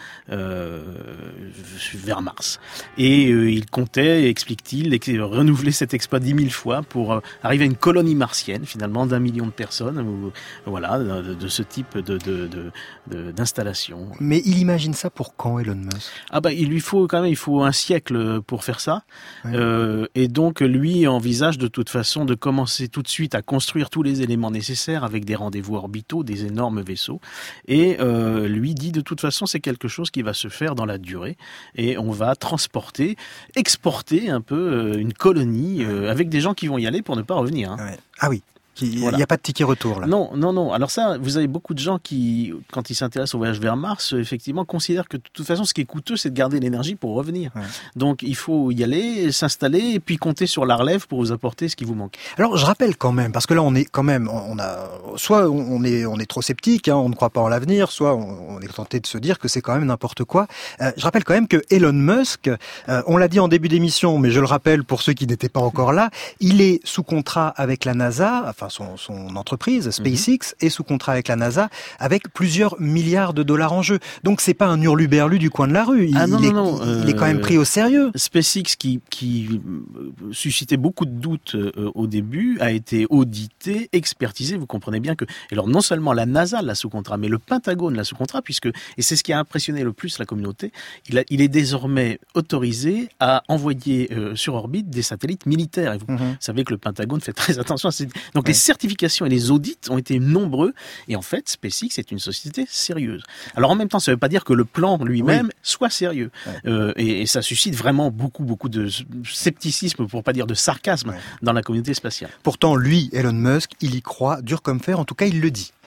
vers Mars. Et il comptait, explique-t-il, renouveler cet exploit 10 000 fois pour arriver à une colonie martienne, finalement, d'1 million de personnes, de ce type d'installation. Mais il imagine ça pour quand, Elon Musk ? Il faut un siècle pour faire ça. Ouais. Et donc, lui envisage de toute façon de commencer tout de suite à construire tous les éléments nécessaires avec des rendez-vous orbitaux, des énormes vaisseaux. Et lui dit de toute façon c'est quelque chose qui va se faire dans la durée et on va exporter un peu une colonie avec des gens qui vont y aller pour ne pas revenir. Ouais. Ah oui. Il n'y a pas de ticket retour là. Non. Alors ça, vous avez beaucoup de gens qui, quand ils s'intéressent au voyage vers Mars, effectivement considèrent que de toute façon, ce qui est coûteux, c'est de garder l'énergie pour revenir. Ouais. Donc il faut y aller, s'installer et puis compter sur la relève pour vous apporter ce qui vous manque. Alors je rappelle quand même, parce que là on est quand même, soit on est trop sceptique, on ne croit pas en l'avenir, soit on est tenté de se dire que c'est quand même n'importe quoi. Je rappelle quand même que Elon Musk, on l'a dit en début d'émission, mais je le rappelle pour ceux qui n'étaient pas encore là, il est sous contrat avec la NASA, enfin son entreprise, SpaceX, est sous contrat avec la NASA avec plusieurs milliards de dollars en jeu. Donc c'est pas un hurluberlu du coin de la rue. Il est quand même pris au sérieux. SpaceX qui suscitait beaucoup de doutes au début a été audité, expertisé. Vous comprenez bien que, alors non seulement la NASA l'a sous contrat, mais le Pentagone l'a sous contrat et c'est ce qui a impressionné le plus la communauté, il est désormais autorisé à envoyer sur orbite des satellites militaires. Et vous savez que le Pentagone fait très attention à ces... Donc les certifications et les audits ont été nombreux et en fait SpaceX est une société sérieuse. Alors en même temps ça ne veut pas dire que le plan lui-même soit sérieux et ça suscite vraiment beaucoup de scepticisme, pour pas dire de sarcasme dans la communauté spatiale. Pourtant lui, Elon Musk, il y croit dur comme fer, en tout cas il le dit.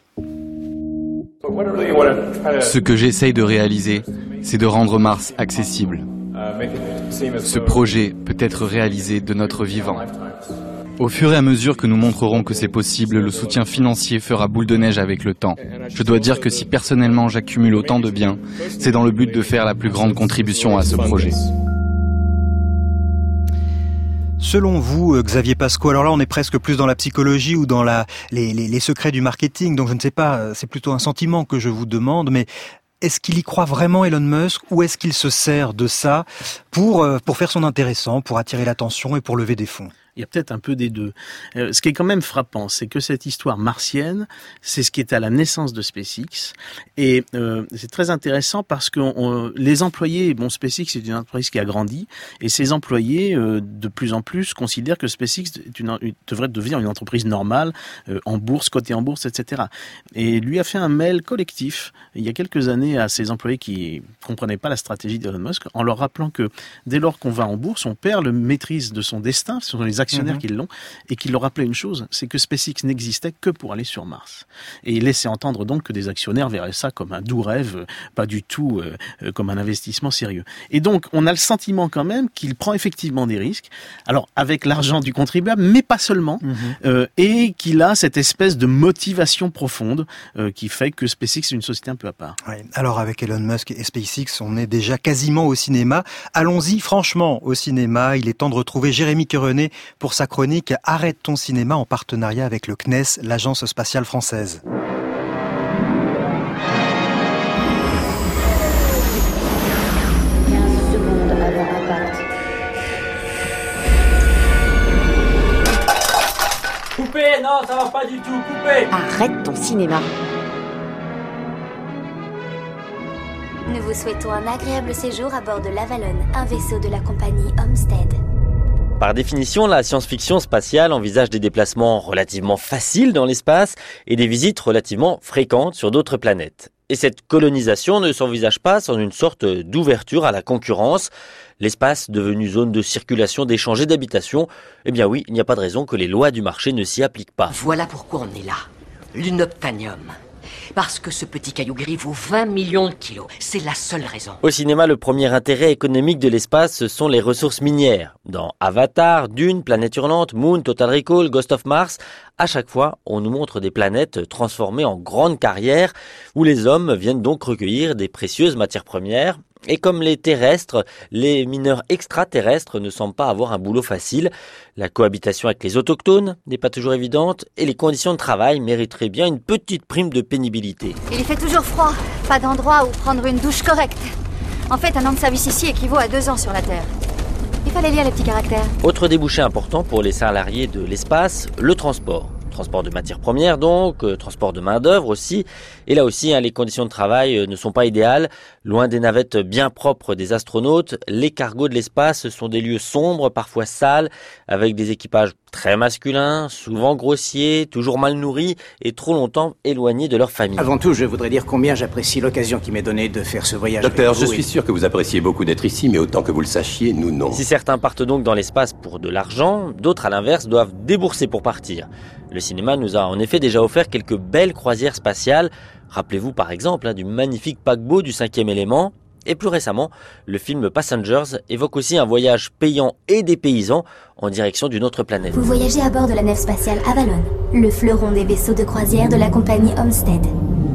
Ce que j'essaye de réaliser, c'est de rendre Mars accessible. Ce projet peut être réalisé de notre vivant. Au fur et à mesure que nous montrerons que c'est possible, le soutien financier fera boule de neige avec le temps. Je dois dire que si personnellement j'accumule autant de biens, c'est dans le but de faire la plus grande contribution à ce projet. Selon vous, Xavier Pasco, alors là on est presque plus dans la psychologie ou dans les secrets du marketing, donc je ne sais pas, c'est plutôt un sentiment que je vous demande, mais est-ce qu'il y croit vraiment, Elon Musk, ou est-ce qu'il se sert de ça pour faire son intéressant, pour attirer l'attention et pour lever des fonds ? Il y a peut-être un peu des deux. Ce qui est quand même frappant, c'est que cette histoire martienne, c'est ce qui est à la naissance de SpaceX. Et c'est très intéressant parce que les employés, SpaceX c'est une entreprise qui a grandi, et ces employés, de plus en plus, considèrent que SpaceX devrait devenir une entreprise normale, en bourse, cotée en bourse, etc. Et lui a fait un mail collectif, il y a quelques années, à ses employés qui comprenaient pas la stratégie d'Elon Musk, en leur rappelant que dès lors qu'on va en bourse, on perd le maîtrise de son destin, ce sont les actionnaires qui l'ont, et qu'il leur rappelait une chose, c'est que SpaceX n'existait que pour aller sur Mars. Et il laissait entendre donc que des actionnaires verraient ça comme un doux rêve, pas du tout comme un investissement sérieux. Et donc, on a le sentiment quand même qu'il prend effectivement des risques, alors avec l'argent du contribuable, mais pas seulement, et qu'il a cette espèce de motivation profonde qui fait que SpaceX est une société un peu à part. Ouais. Alors avec Elon Musk et SpaceX, on est déjà quasiment au cinéma. Allons-y franchement au cinéma. Il est temps de retrouver Jérémy Querenet pour sa chronique « Arrête ton cinéma » en partenariat avec le CNES, l'Agence spatiale française. Coupez, non, ça va pas du tout, coupez. Arrête ton cinéma. Nous vous souhaitons un agréable séjour à bord de l'Avalon, un vaisseau de la compagnie Homestead. Par définition, la science-fiction spatiale envisage des déplacements relativement faciles dans l'espace et des visites relativement fréquentes sur d'autres planètes. Et cette colonisation ne s'envisage pas sans une sorte d'ouverture à la concurrence. L'espace devenu zone de circulation, d'échange et d'habitation, eh bien oui, il n'y a pas de raison que les lois du marché ne s'y appliquent pas. Voilà pourquoi on est là. L'unobtainium. Parce que ce petit caillou gris vaut 20 millions de kilos. C'est la seule raison. Au cinéma, le premier intérêt économique de l'espace, ce sont les ressources minières. Dans Avatar, Dune, Planète Hurlante, Moon, Total Recall, Ghost of Mars, à chaque fois, on nous montre des planètes transformées en grandes carrières où les hommes viennent donc recueillir des précieuses matières premières. Et comme les terrestres, les mineurs extraterrestres ne semblent pas avoir un boulot facile. La cohabitation avec les autochtones n'est pas toujours évidente et les conditions de travail mériteraient bien une petite prime de pénibilité. Il y fait toujours froid, pas d'endroit où prendre une douche correcte. En fait, un an de service ici équivaut à 2 ans sur la Terre. Il fallait lire les petits caractères. Autre débouché important pour les salariés de l'espace, le transport. Transport de matières premières donc, transport de main-d'œuvre aussi. Et là aussi, les conditions de travail ne sont pas idéales. Loin des navettes bien propres des astronautes, les cargos de l'espace sont des lieux sombres, parfois sales, avec des équipages très masculins, souvent grossiers, toujours mal nourris et trop longtemps éloignés de leur famille. Avant tout, je voudrais dire combien j'apprécie l'occasion qui m'est donnée de faire ce voyage. Docteur, je suis sûr que vous appréciez beaucoup d'être ici, mais autant que vous le sachiez, nous non. Si certains partent donc dans l'espace pour de l'argent, d'autres à l'inverse doivent débourser pour partir. Le cinéma nous a en effet déjà offert quelques belles croisières spatiales. Rappelez-vous par exemple du magnifique paquebot du 5e élément. Et plus récemment, le film Passengers évoque aussi un voyage payant et dépaysant en direction d'une autre planète. Vous voyagez à bord de la nef spatiale Avalon, le fleuron des vaisseaux de croisière de la compagnie Homestead.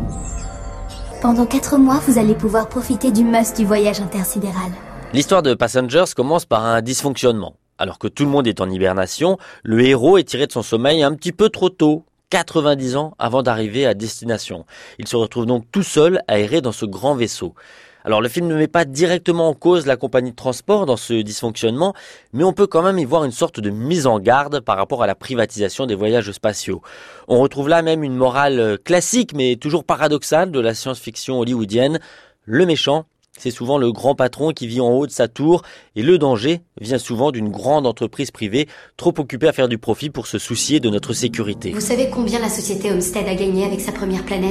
Pendant 4 mois, vous allez pouvoir profiter du must du voyage intersidéral. L'histoire de Passengers commence par un dysfonctionnement. Alors que tout le monde est en hibernation, le héros est tiré de son sommeil un petit peu trop tôt, 90 ans avant d'arriver à destination. Il se retrouve donc tout seul à errer dans ce grand vaisseau. Alors le film ne met pas directement en cause la compagnie de transport dans ce dysfonctionnement, mais on peut quand même y voir une sorte de mise en garde par rapport à la privatisation des voyages spatiaux. On retrouve là même une morale classique mais toujours paradoxale de la science-fiction hollywoodienne. Le méchant, c'est souvent le grand patron qui vit en haut de sa tour et le danger vient souvent d'une grande entreprise privée trop occupée à faire du profit pour se soucier de notre sécurité. Vous savez combien la société Homestead a gagné avec sa première planète ?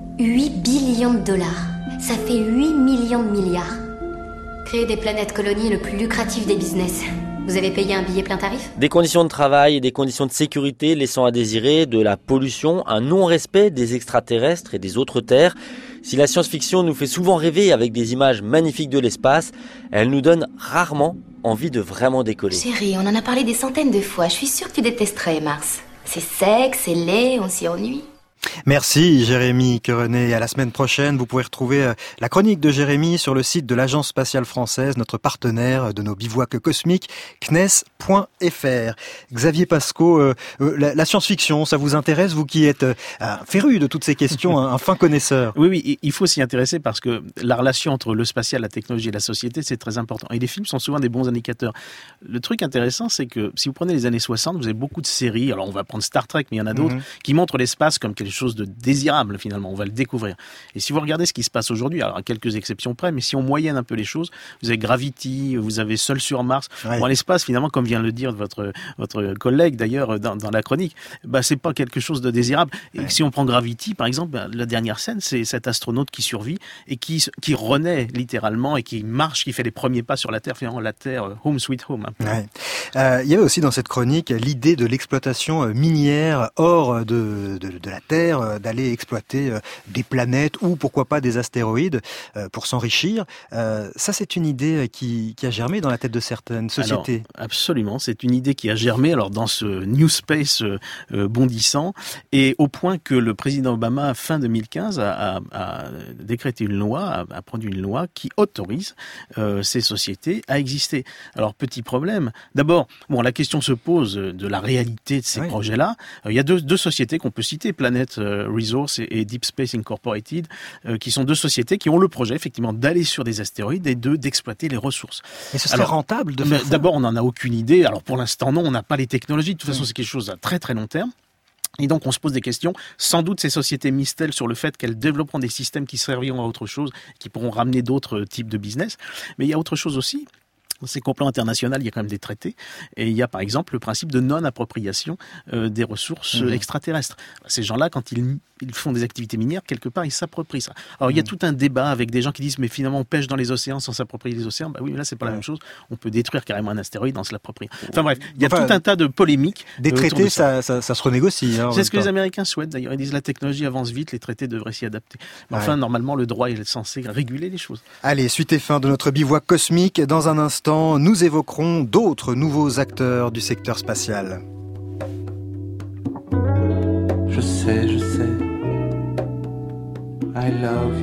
8 billions de dollars. Ça fait 8 millions de milliards. Créer des planètes colonies est le plus lucratif des business. Vous avez payé un billet plein tarif ? Des conditions de travail et des conditions de sécurité laissant à désirer, de la pollution, un non-respect des extraterrestres et des autres terres. Si la science-fiction nous fait souvent rêver avec des images magnifiques de l'espace, elle nous donne rarement envie de vraiment décoller. Chérie, on en a parlé des centaines de fois. Je suis sûre que tu détesterais Mars. C'est sec, c'est laid, on s'y ennuie. Merci Jérémy Querenet. À la semaine prochaine, vous pouvez retrouver la chronique de Jérémy sur le site de l'Agence spatiale française, notre partenaire de nos bivouacs cosmiques, cnes.fr. Xavier Pasco, la science-fiction, ça vous intéresse, vous qui êtes féru de toutes ces questions, un fin connaisseur? Oui, il faut s'y intéresser parce que la relation entre le spatial, la technologie et la société, c'est très important. Et les films sont souvent des bons indicateurs. Le truc intéressant, c'est que si vous prenez les années 60, vous avez beaucoup de séries, alors on va prendre Star Trek, mais il y en a d'autres, qui montrent l'espace comme quelque chose de désirable finalement, on va le découvrir. Et si vous regardez ce qui se passe aujourd'hui, alors à quelques exceptions près, mais si on moyenne un peu les choses, vous avez Gravity, vous avez Seul sur Mars. Ouais. Bon, l'espace finalement, comme vient de le dire votre collègue d'ailleurs dans la chronique, c'est pas quelque chose de désirable. Et si on prend Gravity par exemple, la dernière scène, c'est cet astronaute qui survit et qui renaît littéralement et qui marche, qui fait les premiers pas sur la Terre, finalement la Terre, home sweet home. Ouais. Il y avait aussi dans cette chronique l'idée de l'exploitation minière hors de la Terre, d'aller exploiter des planètes ou pourquoi pas des astéroïdes pour s'enrichir. Ça, c'est une idée qui a germé dans la tête de certaines sociétés. Alors, absolument, c'est une idée qui a germé dans ce New Space bondissant, et au point que le président Obama, fin 2015, a décrété une loi, a produit une loi qui autorise ces sociétés à exister. Alors, petit problème. D'abord, la question se pose de la réalité de ces projets-là. Il y a deux sociétés qu'on peut citer, Planet Resource et Deep Space Incorporated, qui sont deux sociétés qui ont le projet effectivement d'aller sur des astéroïdes et d'exploiter les ressources. Et ce serait rentable de faire ça ? D'abord, on n'en a aucune idée. Alors pour l'instant, non, on n'a pas les technologies. De toute façon, c'est quelque chose à très très long terme. Et donc, on se pose des questions. Sans doute, ces sociétés misent-elles sur le fait qu'elles développeront des systèmes qui serviront à autre chose, qui pourront ramener d'autres types de business. Mais il y a autre chose aussi. Dans ces complots internationaux, il y a quand même des traités. Et il y a par exemple le principe de non-appropriation des ressources extraterrestres. Ces gens-là, quand ils font des activités minières, quelque part, ils s'approprient ça. Alors il y a tout un débat avec des gens qui disent mais finalement on pêche dans les océans sans s'approprier les océans. Bah oui, mais là c'est pas la même chose. On peut détruire carrément un astéroïde en se l'appropriant. Enfin bref, il y a tout un tas de polémiques. Des traités, ça se renégocie. Hein, c'est ce que les Américains souhaitent d'ailleurs. Ils disent la technologie avance vite, les traités devraient s'y adapter. Mais enfin, normalement, le droit est censé réguler les choses. Allez, suite et fin de notre bivouac cosmique. Dans un instant, nous évoquerons d'autres nouveaux acteurs du secteur spatial. Je sais, I love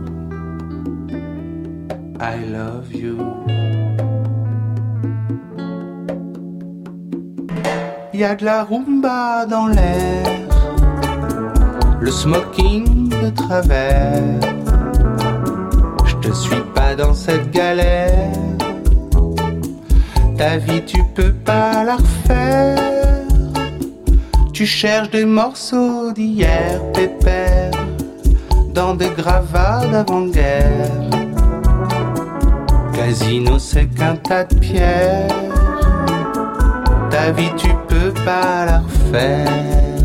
you. Y a de la rumba dans l'air, le smoking de travers. Je te suis pas dans cette galère. Ta vie tu peux pas la refaire. Tu cherches des morceaux d'hier, pépère, dans des gravats d'avant-guerre. Casino c'est qu'un tas de pierres. Ta vie tu peux pas la refaire.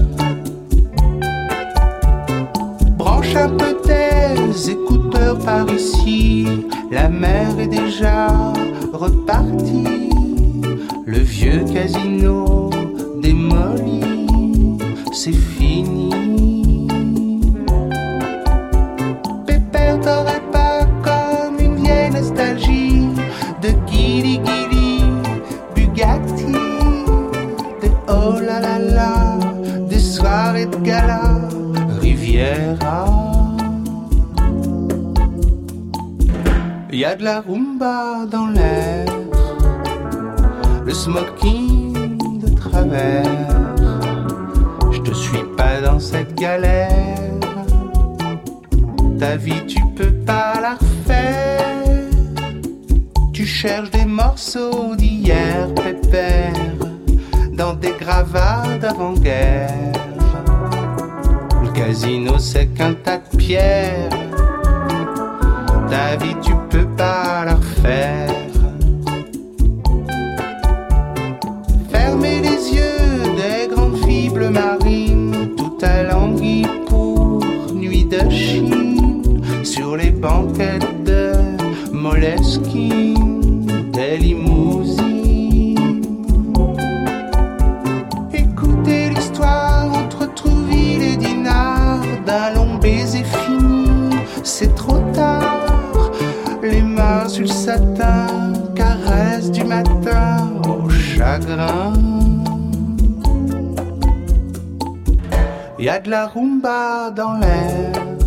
Branche un peu tes écouteurs par ici. La mer est déjà repartie. Le vieux casino démoli, c'est fini. Pépère, t'aurais pas comme une vieille nostalgie de Gili Gili, Bugatti, des oh là là là, des soirées de gala, Riviera. Y a de la rumba dans l'air, le smoking de travers. Je te suis pas dans cette galère. Ta vie tu peux pas la refaire. Tu cherches des morceaux d'hier, pépère, dans des gravats d'avant-guerre. Le casino c'est qu'un tas de pierres. Ta vie tu peux pas la refaire. Fermez les yeux des grandes filles bleues marines, tout alanguies pour nuit de Chine, sur les banquettes de Moleskine, des limousines. Écoutez l'histoire entre Trouville et Dinard, d'un long baiser fini, c'est trop tard. Les mains sur le satin, caresse du matin au chagrin. Y a de la rumba dans l'air,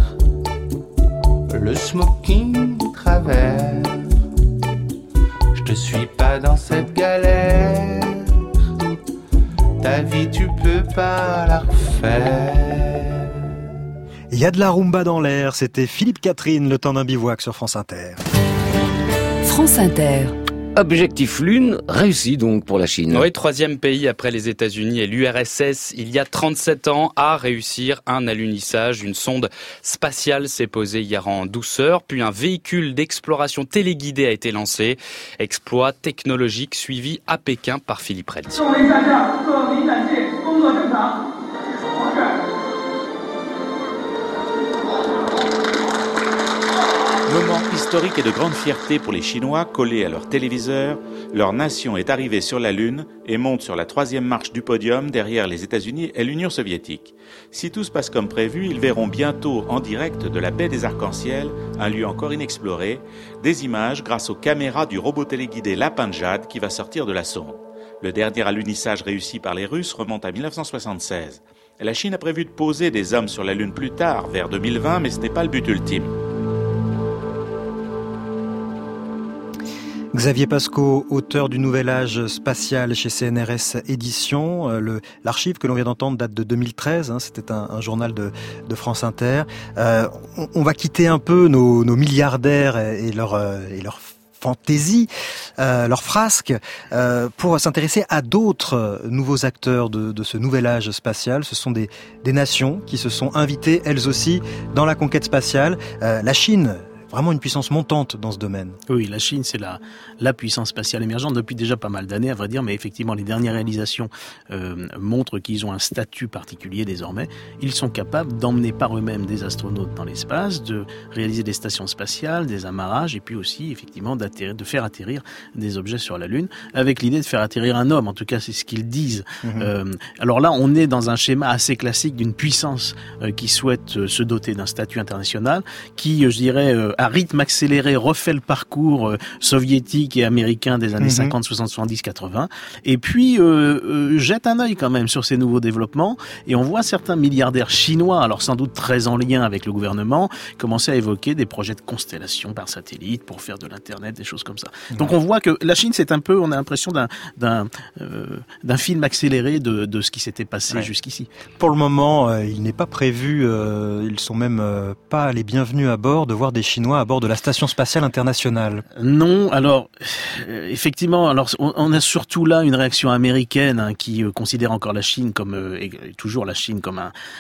le smoking de travers. Je te suis pas dans cette galère. Ta vie tu peux pas la refaire. Il y a de la rumba dans l'air, c'était Philippe Catherine, le temps d'un bivouac sur France Inter. France Inter. Objectif Lune réussi donc pour la Chine. Oui, 3e pays après les États-Unis et l'URSS il y a 37 ans à réussir un alunissage. Une sonde spatiale s'est posée hier en douceur, puis un véhicule d'exploration téléguidé a été lancé. Exploit technologique suivi à Pékin par Philippe Reddy. Moment historique et de grande fierté pour les Chinois collés à leur téléviseur. Leur nation est arrivée sur la Lune et monte sur la 3e marche du podium derrière les États-Unis et l'Union soviétique. Si tout se passe comme prévu, ils verront bientôt en direct de la baie des Arcs-en-Ciel, un lieu encore inexploré, des images grâce aux caméras du robot téléguidé Lapin de Jade qui va sortir de la sonde. Le dernier alunissage réussi par les Russes remonte à 1976. La Chine a prévu de poser des hommes sur la Lune plus tard, vers 2020, mais ce n'est pas le but ultime. Xavier Pasco, auteur du Nouvel Âge spatial chez CNRS Éditions. L'archive que l'on vient d'entendre date de 2013, c'était un journal de France Inter. On va quitter un peu nos milliardaires et leur fantaisie, leurs frasques, pour s'intéresser à d'autres nouveaux acteurs de ce nouvel âge spatial. Ce sont des nations qui se sont invitées, elles aussi, dans la conquête spatiale. La Chine, vraiment une puissance montante dans ce domaine. Oui, la Chine, c'est la puissance spatiale émergente depuis déjà pas mal d'années, à vrai dire, mais effectivement, les dernières réalisations montrent qu'ils ont un statut particulier désormais. Ils sont capables d'emmener par eux-mêmes des astronautes dans l'espace, de réaliser des stations spatiales, des amarrages, et puis aussi, effectivement, de faire atterrir des objets sur la Lune, avec l'idée de faire atterrir un homme. En tout cas, c'est ce qu'ils disent. Alors là, on est dans un schéma assez classique d'une puissance qui souhaite se doter d'un statut international, qui, je dirais, à rythme accéléré, refait le parcours soviétique et américain des années 50, 60, 70, 80, et puis jette un œil quand même sur ces nouveaux développements, et on voit certains milliardaires chinois, alors sans doute très en lien avec le gouvernement, commencer à évoquer des projets de constellation par satellite pour faire de l'internet, des choses comme ça. Donc on voit que la Chine, c'est un peu, on a l'impression d'un film accéléré de ce qui s'était passé jusqu'ici. Pour le moment, il n'est pas prévu, ils sont même pas les bienvenus à bord, de voir des Chinois à bord de la Station Spatiale Internationale. Non, alors effectivement, alors on a surtout là une réaction américaine qui considère encore la Chine comme et toujours la Chine comme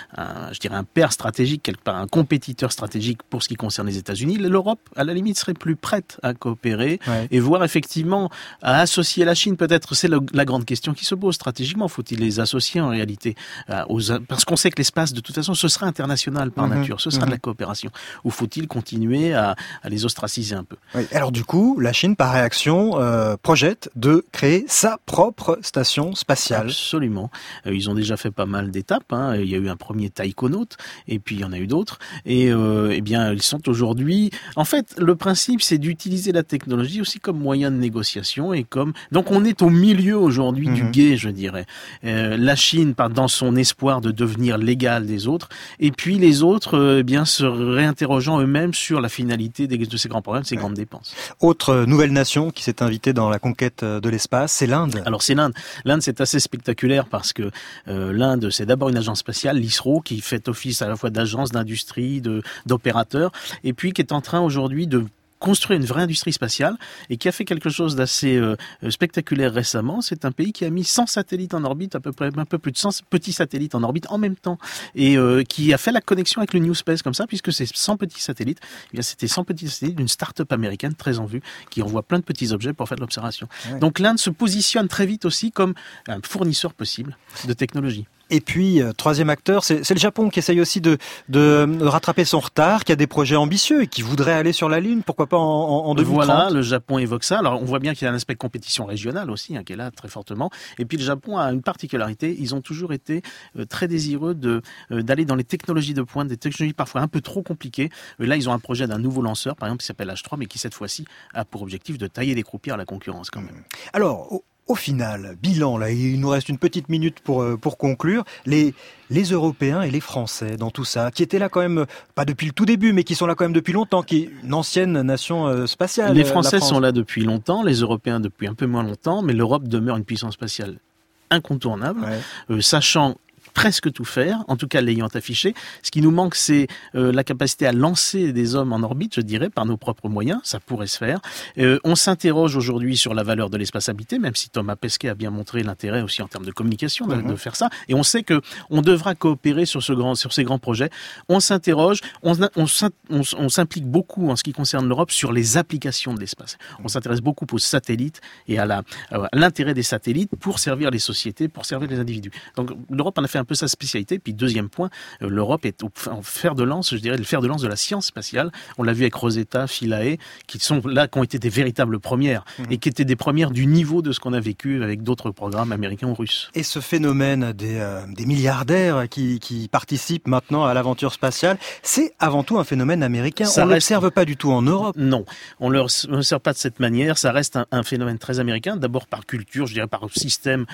je dirais un père stratégique, quelque part un compétiteur stratégique pour ce qui concerne les États-Unis. L'Europe, à la limite, serait plus prête à coopérer et voire effectivement à associer la Chine. Peut-être c'est la grande question qui se pose stratégiquement. Faut-il les associer en réalité parce qu'on sait que l'espace, de toute façon, ce sera international par nature, ce sera de la coopération. Ou faut-il continuer à les ostraciser un peu? Oui. Alors du coup, la Chine, par réaction, projette de créer sa propre station spatiale. Absolument. Ils ont déjà fait pas mal d'étapes. Il y a eu un premier taïkonaute, et puis il y en a eu d'autres. Et eh bien, ils sont aujourd'hui... En fait, le principe, c'est d'utiliser la technologie aussi comme moyen de négociation et comme... Donc on est au milieu aujourd'hui du gué, je dirais. La Chine, dans son espoir de devenir l'égal des autres, et puis les autres, eh bien, se réinterrogeant eux-mêmes sur la finalité de ces grands programmes, ces grandes dépenses. Autre nouvelle nation qui s'est invitée dans la conquête de l'espace, c'est l'Inde. Alors c'est l'Inde. L'Inde, c'est assez spectaculaire parce que l'Inde, c'est d'abord une agence spatiale, l'ISRO, qui fait office à la fois d'agence, d'industrie, d'opérateur, et puis qui est en train aujourd'hui de construire une vraie industrie spatiale et qui a fait quelque chose d'assez spectaculaire récemment. C'est un pays qui a mis 100 satellites en orbite, à peu près un peu plus de 100 petits satellites en orbite en même temps, et qui a fait la connexion avec le New Space comme ça, puisque ces 100 petits satellites, eh bien, c'était 100 petits satellites d'une start-up américaine très en vue qui envoie plein de petits objets pour faire de l'observation. Donc l'Inde se positionne très vite aussi comme un fournisseur possible de technologie. Et puis, troisième acteur, c'est le Japon qui essaye aussi de rattraper son retard, qui a des projets ambitieux et qui voudrait aller sur la Lune, pourquoi pas en 2030. Voilà, le Japon évoque ça. Alors, on voit bien qu'il y a un aspect compétition régionale aussi, qui est là très fortement. Et puis, le Japon a une particularité. Ils ont toujours été très désireux d'aller dans les technologies de pointe, des technologies parfois un peu trop compliquées. Là, ils ont un projet d'un nouveau lanceur, par exemple, qui s'appelle H3, mais qui, cette fois-ci, a pour objectif de tailler des croupières à la concurrence, quand même. Alors, au final, bilan, là, il nous reste une petite minute pour conclure. Les Européens et les Français dans tout ça, qui étaient là quand même, pas depuis le tout début, mais qui sont là quand même depuis longtemps, qui est une ancienne nation spatiale. Les Français sont là depuis longtemps, les Européens depuis un peu moins longtemps, mais l'Europe demeure une puissance spatiale incontournable, sachant presque tout faire, en tout cas l'ayant affiché. Ce qui nous manque, c'est la capacité à lancer des hommes en orbite, je dirais, par nos propres moyens. Ça pourrait se faire. On s'interroge aujourd'hui sur la valeur de l'espace habité, même si Thomas Pesquet a bien montré l'intérêt aussi en termes de communication de faire ça. Et on sait que on devra coopérer sur ces grands projets. On s'interroge, on s'implique beaucoup en ce qui concerne l'Europe sur les applications de l'espace. On s'intéresse beaucoup aux satellites et à l'intérêt des satellites pour servir les sociétés, pour servir les individus. Donc l'Europe en a fait un peu sa spécialité. Puis deuxième point, l'Europe est en fer de lance, je dirais, le fer de lance de la science spatiale. On l'a vu avec Rosetta, Philae, qui sont là, qui ont été des véritables premières et qui étaient des premières du niveau de ce qu'on a vécu avec d'autres programmes américains ou russes. Et ce phénomène des milliardaires qui participent maintenant à l'aventure spatiale, c'est avant tout un phénomène américain. On ne l'observe pas du tout en Europe. Non, on ne l'observe pas de cette manière. Ça reste un phénomène très américain, d'abord par culture, je dirais par système,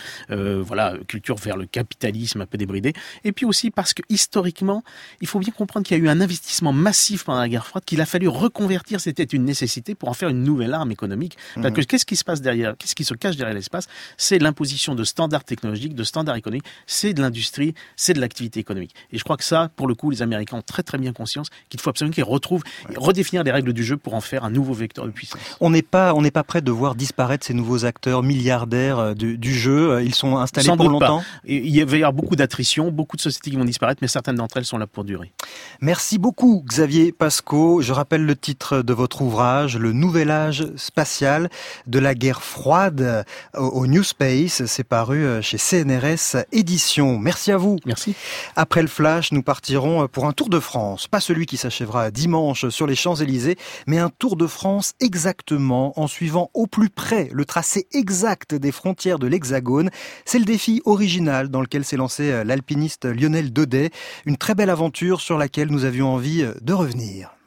culture vers le capitalisme un peu débridé, et puis aussi parce que historiquement, il faut bien comprendre qu'il y a eu un investissement massif pendant la guerre froide qu'il a fallu reconvertir, c'était une nécessité pour en faire une nouvelle arme économique. Parce que qu'est-ce qui se passe derrière, qu'est-ce qui se cache derrière l'espace? C'est l'imposition de standards technologiques, de standards économiques, c'est de l'industrie, c'est de l'activité économique. Et je crois que ça, pour le coup, les Américains ont très très bien conscience qu'il faut absolument qu'ils retrouvent, redéfinir les règles du jeu pour en faire un nouveau vecteur de puissance. On n'est pas prêt de voir disparaître ces nouveaux acteurs milliardaires du jeu. Ils sont installés pour longtemps. Et il va y avoir beaucoup d'attrition, beaucoup de sociétés qui vont disparaître, mais certaines d'entre elles sont là pour durer. Merci beaucoup Xavier Pascaud. Je rappelle le titre de votre ouvrage, Le Nouvel Âge spatial, de la guerre froide au New Space. C'est paru chez CNRS Éditions. Merci à vous. Merci. Après le flash, nous partirons pour un tour de France. Pas celui qui s'achèvera dimanche sur les Champs-Élysées, mais un tour de France exactement en suivant au plus près le tracé exact des frontières de l'Hexagone. C'est le défi original dans lequel s'est lancé l'alpiniste Lionel Daudet. Une très belle aventure sur laquelle nous avions envie de revenir.